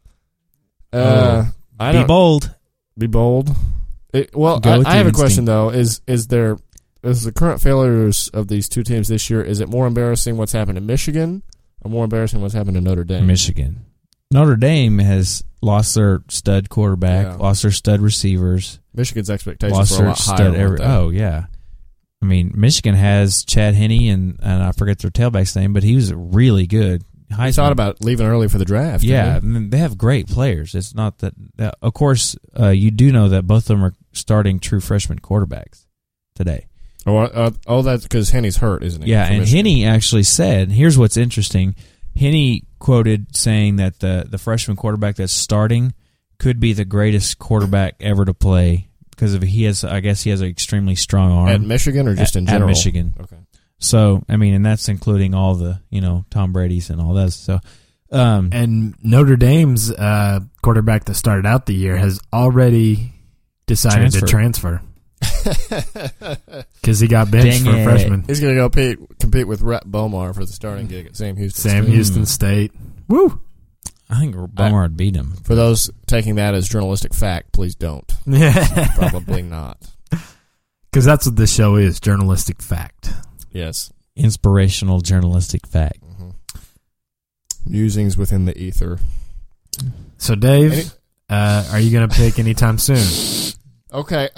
I Be don't bold. be bold. Go I with have your a question instinct. though. Is the current failures of these two teams this year? Is it more embarrassing what's happened in Michigan, or more embarrassing what's happened in Notre Dame? Michigan. Notre Dame has lost their stud quarterback, Yeah. lost their stud receivers, Michigan's expectations lost were a their lot higher. stud weren't they? Oh, yeah. I mean, Michigan has Chad Henne and I forget their tailback's name, but he was really good. I thought about leaving early for the draft. Yeah, didn't I mean, they have great players. It's not that of course, you do know that both of them are starting true freshman quarterbacks today. you? That's because Henny's hurt, isn't he? Yeah, for and Michigan? Henne actually said, here's what's interesting. Henne quoted saying that the freshman quarterback that's starting could be the greatest quarterback ever to play because he has an extremely strong arm. At Michigan or just in At general? Michigan. Okay. So, I mean, and that's including all the, Tom Brady's and all that. So, And Notre Dame's quarterback that started out the year has already decided to transfer because he got benched Dang for a it. freshman. He's going to go compete with Rhett Bomar for the starting gig at Sam Houston. Sam State. Houston State. Woo! I think Bomar would beat him. For those taking that as journalistic fact, please don't. Yeah, Probably not. because that's what this show is: journalistic fact. Yes. Inspirational journalistic fact. Musings within the ether. So, Dave, are you going to pick anytime soon? Okay.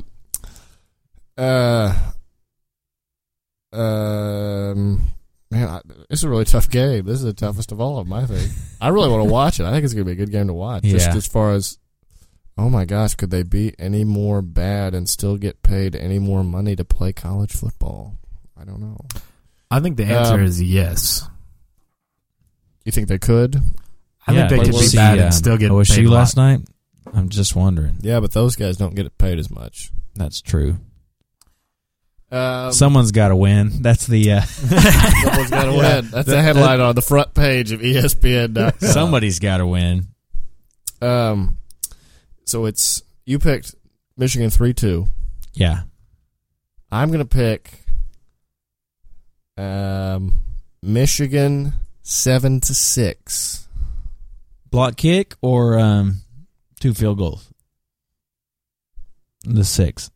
Man, it's a really tough game. This is the toughest of all of them, I think. I really want to watch it. I think it's going to be a good game to watch. Just Yeah. as far as, oh my gosh, could they be any more bad and still get paid any more money to play college football? I don't know. I think the answer is yes. You think they could? I think they like could we'll be see, bad and still get OSU paid a lot. last night? I'm just wondering. Yeah, but those guys don't get paid as much. That's true. Someone's Someone's got to win. That's the got to win. That's the headline on the front page of ESPN. somebody's got to win. So it's you picked Michigan 3-2. Yeah. I'm gonna pick Michigan 7-6. Block kick or 2 field goals? The 6.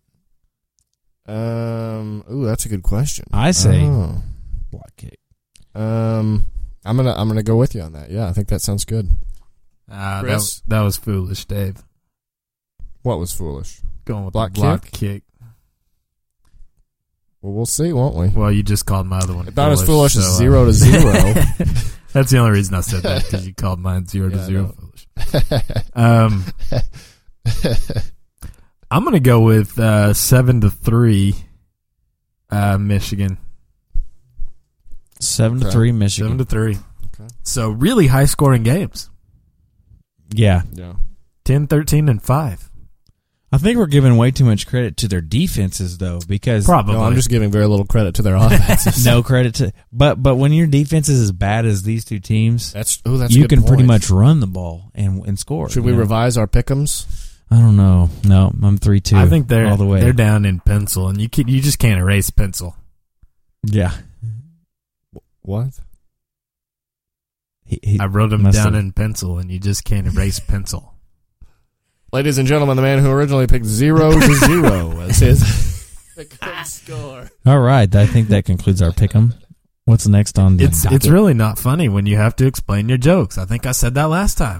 Ooh, that's a good question. I say Oh. block kick. I'm gonna go with you on that. Yeah, I think that sounds good. Chris? That was foolish, Dave. What was foolish? Going with Block the block kick. Well, we'll see, won't we? Well, you just called my other one. About as foolish as so, 0-0. That's the only reason I said that, because you called mine 0-0 no. foolish. I'm gonna go with 7-3, Michigan. 7-3 Michigan. 7-3. Okay. So really high scoring games. Yeah. Yeah. 10, 13, and 5. I think we're giving way too much credit to their defenses, though, because Probably. No, I'm just giving very little credit to their offenses. no credit to. But when your defense is as bad as these two teams, That's a you good can pretty point. much run the ball and score. Should we you know? revise our pick'ems? I don't know. No, I'm 3-2. I think they're all the way. they're down in pencil, and you just can't erase pencil. Yeah. What? He I wrote them must down have- in pencil, and you just can't erase pencil. Ladies and gentlemen, the man who originally picked 0-0 as his good score. All right. I think that concludes our pick'em. What's next on the It's docket? really not funny when you have to explain your jokes. I think I said that last time.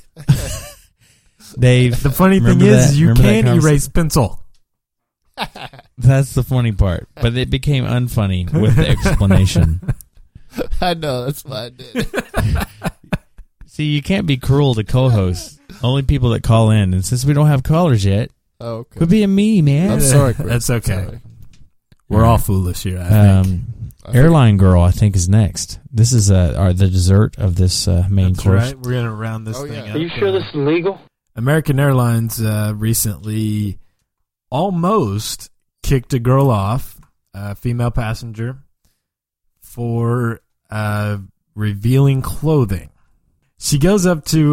Dave. The funny thing Remember is that- you remember that can conversation? erase pencil. That's the funny part. But it became unfunny with the explanation. I know, that's why I did. See, you can't be cruel to co-hosts. Only people that call in. And since we don't have callers yet, Oh, okay. quit being me, man. I'm sorry, Chris. That's okay. Sorry. We're all foolish here, I think. Airline Girl, I think, is next. This is the dessert of this main That's course. right. We're going to round this Oh, thing yeah. up. Are you sure this is legal? American Airlines recently almost kicked a girl off, a female passenger, for revealing clothing. She's going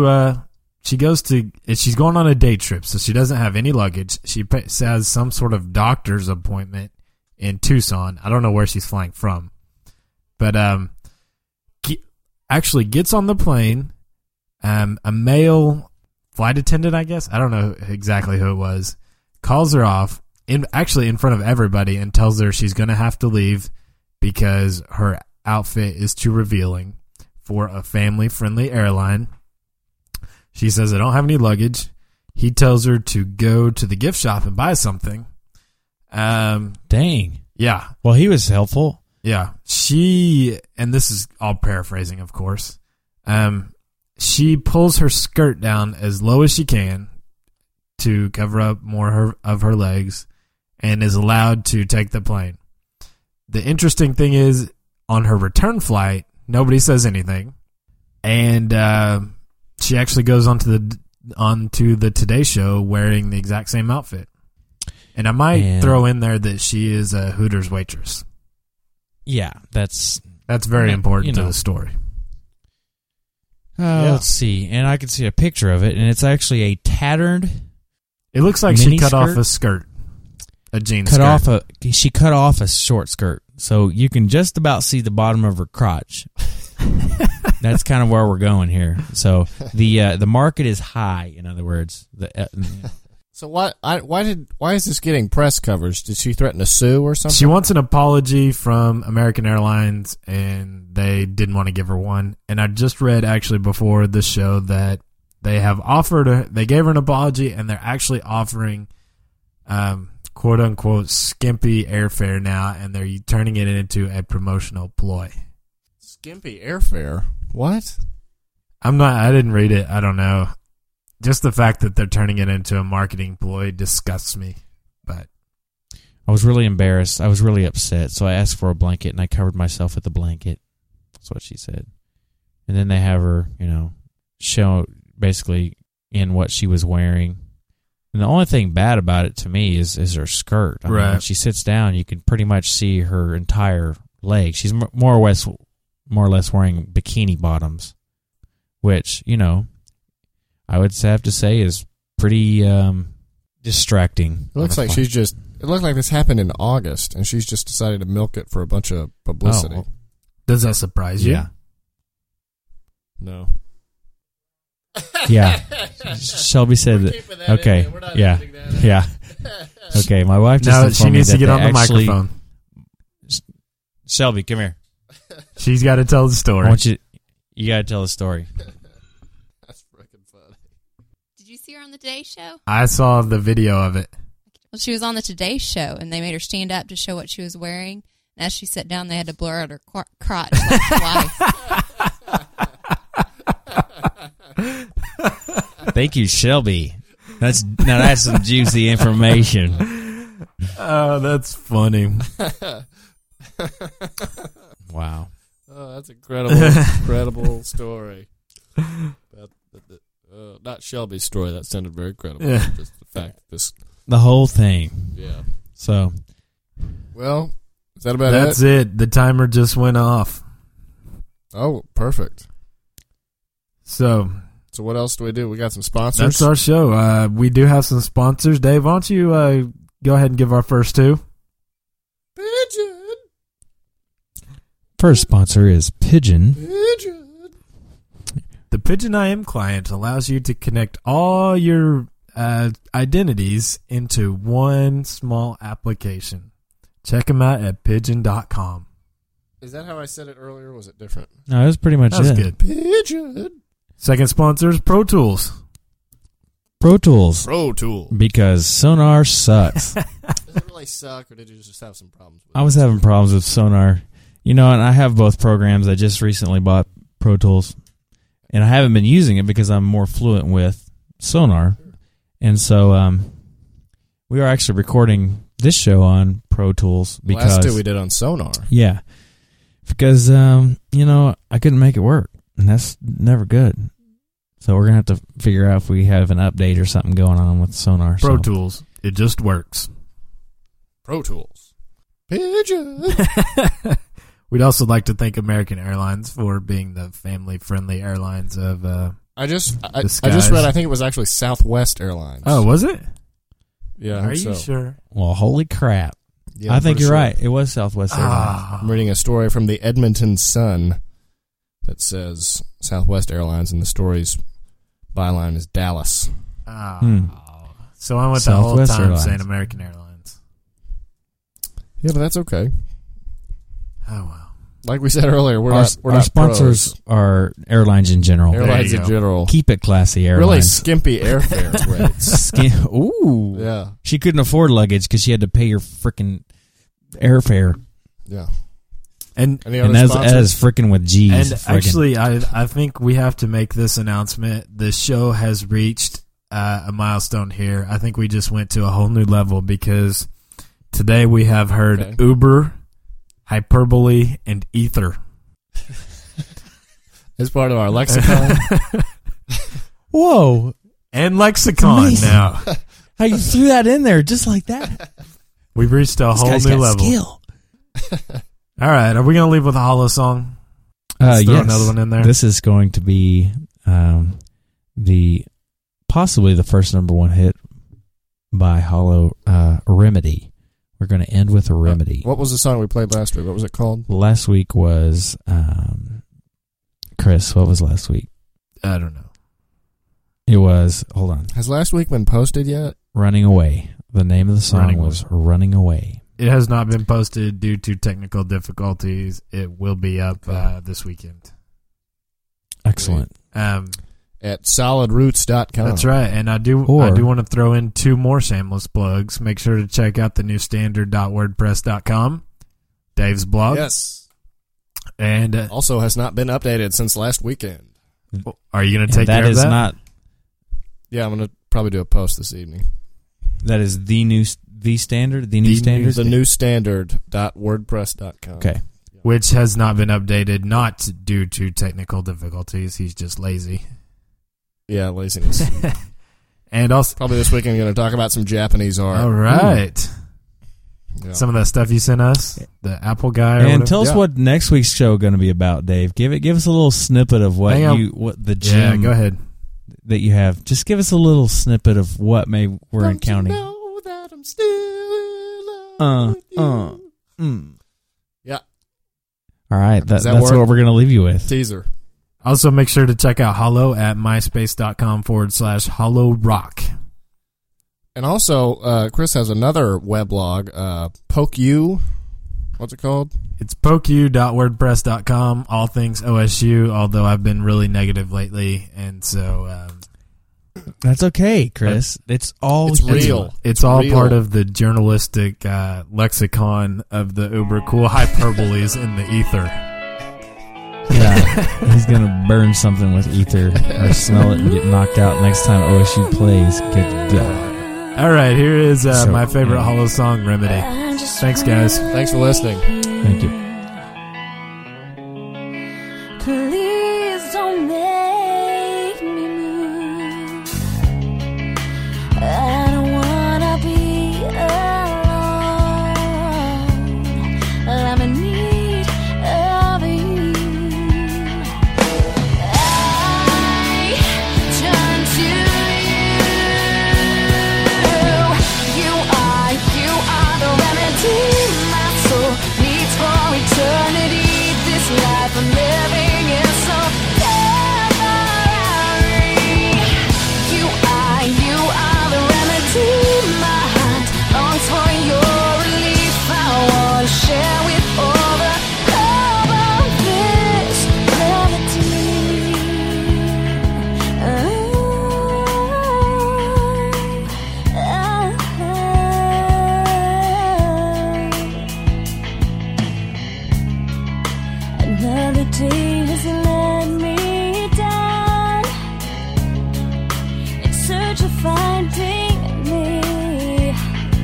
on a day trip, so she doesn't have any luggage. She has some sort of doctor's appointment in Tucson. I don't know where she's flying from, but actually gets on the plane. A male flight attendant, I guess, I don't know exactly who it was, calls her off in front of everybody and tells her she's going to have to leave because her outfit is too revealing for a family-friendly airline. She says, I don't have any luggage. He tells her to go to the gift shop and buy something. Dang. Yeah. Well, he was helpful. Yeah. And this is all paraphrasing, of course. She pulls her skirt down as low as she can to cover up more of her legs and is allowed to take the plane. The interesting thing is, on her return flight, nobody says anything. And she actually goes onto the Today Show wearing the exact same outfit. And I might throw in there that she is a Hooters waitress. Yeah, that's very important to the story. Let's see. And I can see a picture of it, and it's actually a tattered. It looks like she cut off a skirt. A jean skirt. She cut off a short skirt, so you can just about see the bottom of her crotch. That's kind of where we're going here. So the market is high. In other words, So why is this getting press coverage? Did she threaten to sue or something? She wants an apology from American Airlines, and they didn't want to give her one. And I just read actually before this show that they gave her an apology, and they're actually offering quote unquote skimpy airfare now, and they're turning it into a promotional ploy. Skimpy airfare? What? I didn't read it. I don't know. Just the fact that they're turning it into a marketing ploy disgusts me. But I was really embarrassed. I was really upset. So I asked for a blanket, and I covered myself with the blanket. That's what she said. And then they have her, show basically in what she was wearing. And the only thing bad about it to me is her skirt. I mean, when she sits down, you can pretty much see her entire leg. She's more or less wearing bikini bottoms, which, I would have to say is pretty distracting. It looks like it looked like this happened in August, and she's just decided to milk it for a bunch of publicity. Oh. Does that surprise you? Yeah. No. Yeah. Shelby said that. Okay. Yeah. Okay. My wife just informed she me needs that to get on the actually, microphone. Shelby, come here. She's got to tell the story. I want you got to tell the story. That's freaking funny. Did you see her on the Today Show? I saw the video of it. Well, she was on the Today Show, and they made her stand up to show what she was wearing. And as she sat down, they had to blur out her crotch twice. Thank you, Shelby. That's some juicy information. Oh, that's funny. Wow. Oh, that's incredible story. Not Shelby's story. That sounded very credible. Yeah. Just the fact that The whole thing. Yeah. So. Well, is that about That's it. The timer just went off. Oh, perfect. So what else do we do? We got some sponsors. That's our show. We do have some sponsors. Dave, why don't you go ahead and give our first two? Pigeon. First sponsor is Pigeon. The Pigeon IM client allows you to connect all your identities into one small application. Check them out at pigeon.com. Is that how I said it earlier, or was it different? No, that's pretty much it. That's good. Pigeon. Second sponsor is Pro Tools. Pro Tools. Pro Tool. Because Sonar sucks. Does it really suck, or did you just have some problems with it? I was having problems with Sonar. And I have both programs. I just recently bought Pro Tools. And I haven't been using it because I'm more fluent with Sonar. And so we are actually recording this show on Pro Tools. Because Last two we did on Sonar. Yeah. Because, I couldn't make it work. And that's never good. So we're going to have to figure out if we have an update or something going on with Sonar. Pro Tools. It just works. Pro Tools. Pigeon. We'd also like to thank American Airlines for being the family-friendly airlines of I just read, I think it was actually Southwest Airlines. Oh, was it? Yeah, I Are think you so. sure? Well, holy crap. Yeah, I think pretty you're sure. right. It was Southwest Airlines. I'm reading a story from the Edmonton Sun. that says Southwest Airlines, and the story's byline is Dallas. So I went the whole Southwest time Airlines. saying American Airlines. Yeah, but that's okay. Oh, well. Like we said earlier, we're Our not sponsors pros. are airlines in general. Airlines you in go. general. Keep it classy, Really airlines. skimpy airfare rates. Ooh. Yeah. She couldn't afford luggage because she had to pay her freaking airfare. Yeah. And Any And other as sponsors? freaking with G's. And frickin'. actually, I think we have to make this announcement. The show has reached a milestone here. I think we just went to a whole new level because today we have heard Okay. Uber, hyperbole, and ether. As part of our lexicon. Whoa. And lexicon amazing. now. How you threw that in there just like that? We've reached a This whole guy's new got level. skill. All right, are we going to leave with a hollow song? Let's throw Yes. another one in there. This is going to be possibly the first number one hit by Hollow Remedy. We're going to end with a Remedy. What was the song we played last week? What was it called? Last week was Chris. What was last week? I don't know. It was, hold on, Has last week been posted yet? Running Away. The name of the song Running was Running Away. It has not been posted due to technical difficulties. It will be up this weekend. Excellent. At solidroots.com. That's right, and I do Or- want to throw in two more shameless plugs. Make sure to check out the new standard.wordpress.com, Dave's blog. Yes. And Also has not been updated since last weekend. are you going to And take that care of is that? not, Yeah, I'm going to probably do a post this evening. that is the new standard? The new standard? The new standard.wordpress.com. Okay. Which has not been updated, not due to technical difficulties. He's just lazy. Yeah, laziness. And also, Probably this week I'm going to talk about some Japanese art. all right, Yeah. some of that stuff you sent us, the Apple guy. Or And whatever. tell us Yeah. what next week's show going to be about, Dave. Give us a little snippet of what Hang on. what the Yeah, gym go ahead. that you have. Just give us a little snippet of what we're encountering. Don't you know that I'm still in love with you? Yeah, All right, Does that that's work? what we're going to leave you with. teaser. Also, make sure to check out Hollow at myspace.com/Hollow Rock. And also, Chris has another weblog, Poke You. What's it called? It's pokeu.wordpress.com, all things OSU, although I've been really negative lately, and so That's okay, Chris. It's all It's real. it's all real. part of the journalistic lexicon of the uber cool hyperboles in the ether. Yeah, he's going to burn something with ether or smell it and get knocked out next time OSU plays. Good God. All right, here is So, my favorite yeah. Hollow song, Remedy. Thanks, guys. Thanks for listening. Thank you. Please don't make me move. I don't wanna be alone. I'm in need of you. I turn to you. You are the remedy my soul needs for eternity. This life I'm living is so temporary. You are the remedy. My heart longs for your relief. I want to share with all the hope of this Another day has let me down in search of finding me.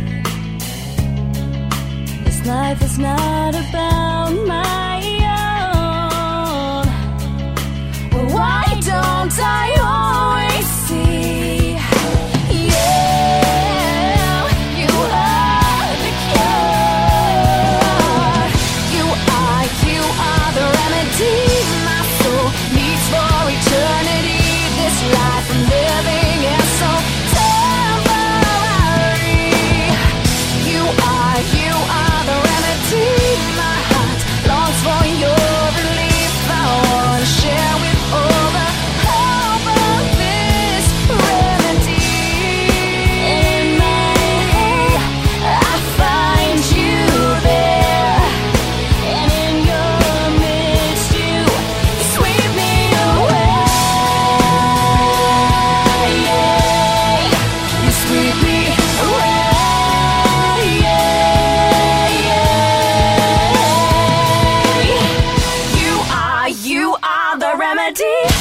This life is not about my own. Well, why don't I always see? Yeah, you are the cure. You are the remedy my soul needs for eternity. This life I'm living is so temporary. You are the remedy my heart remedy.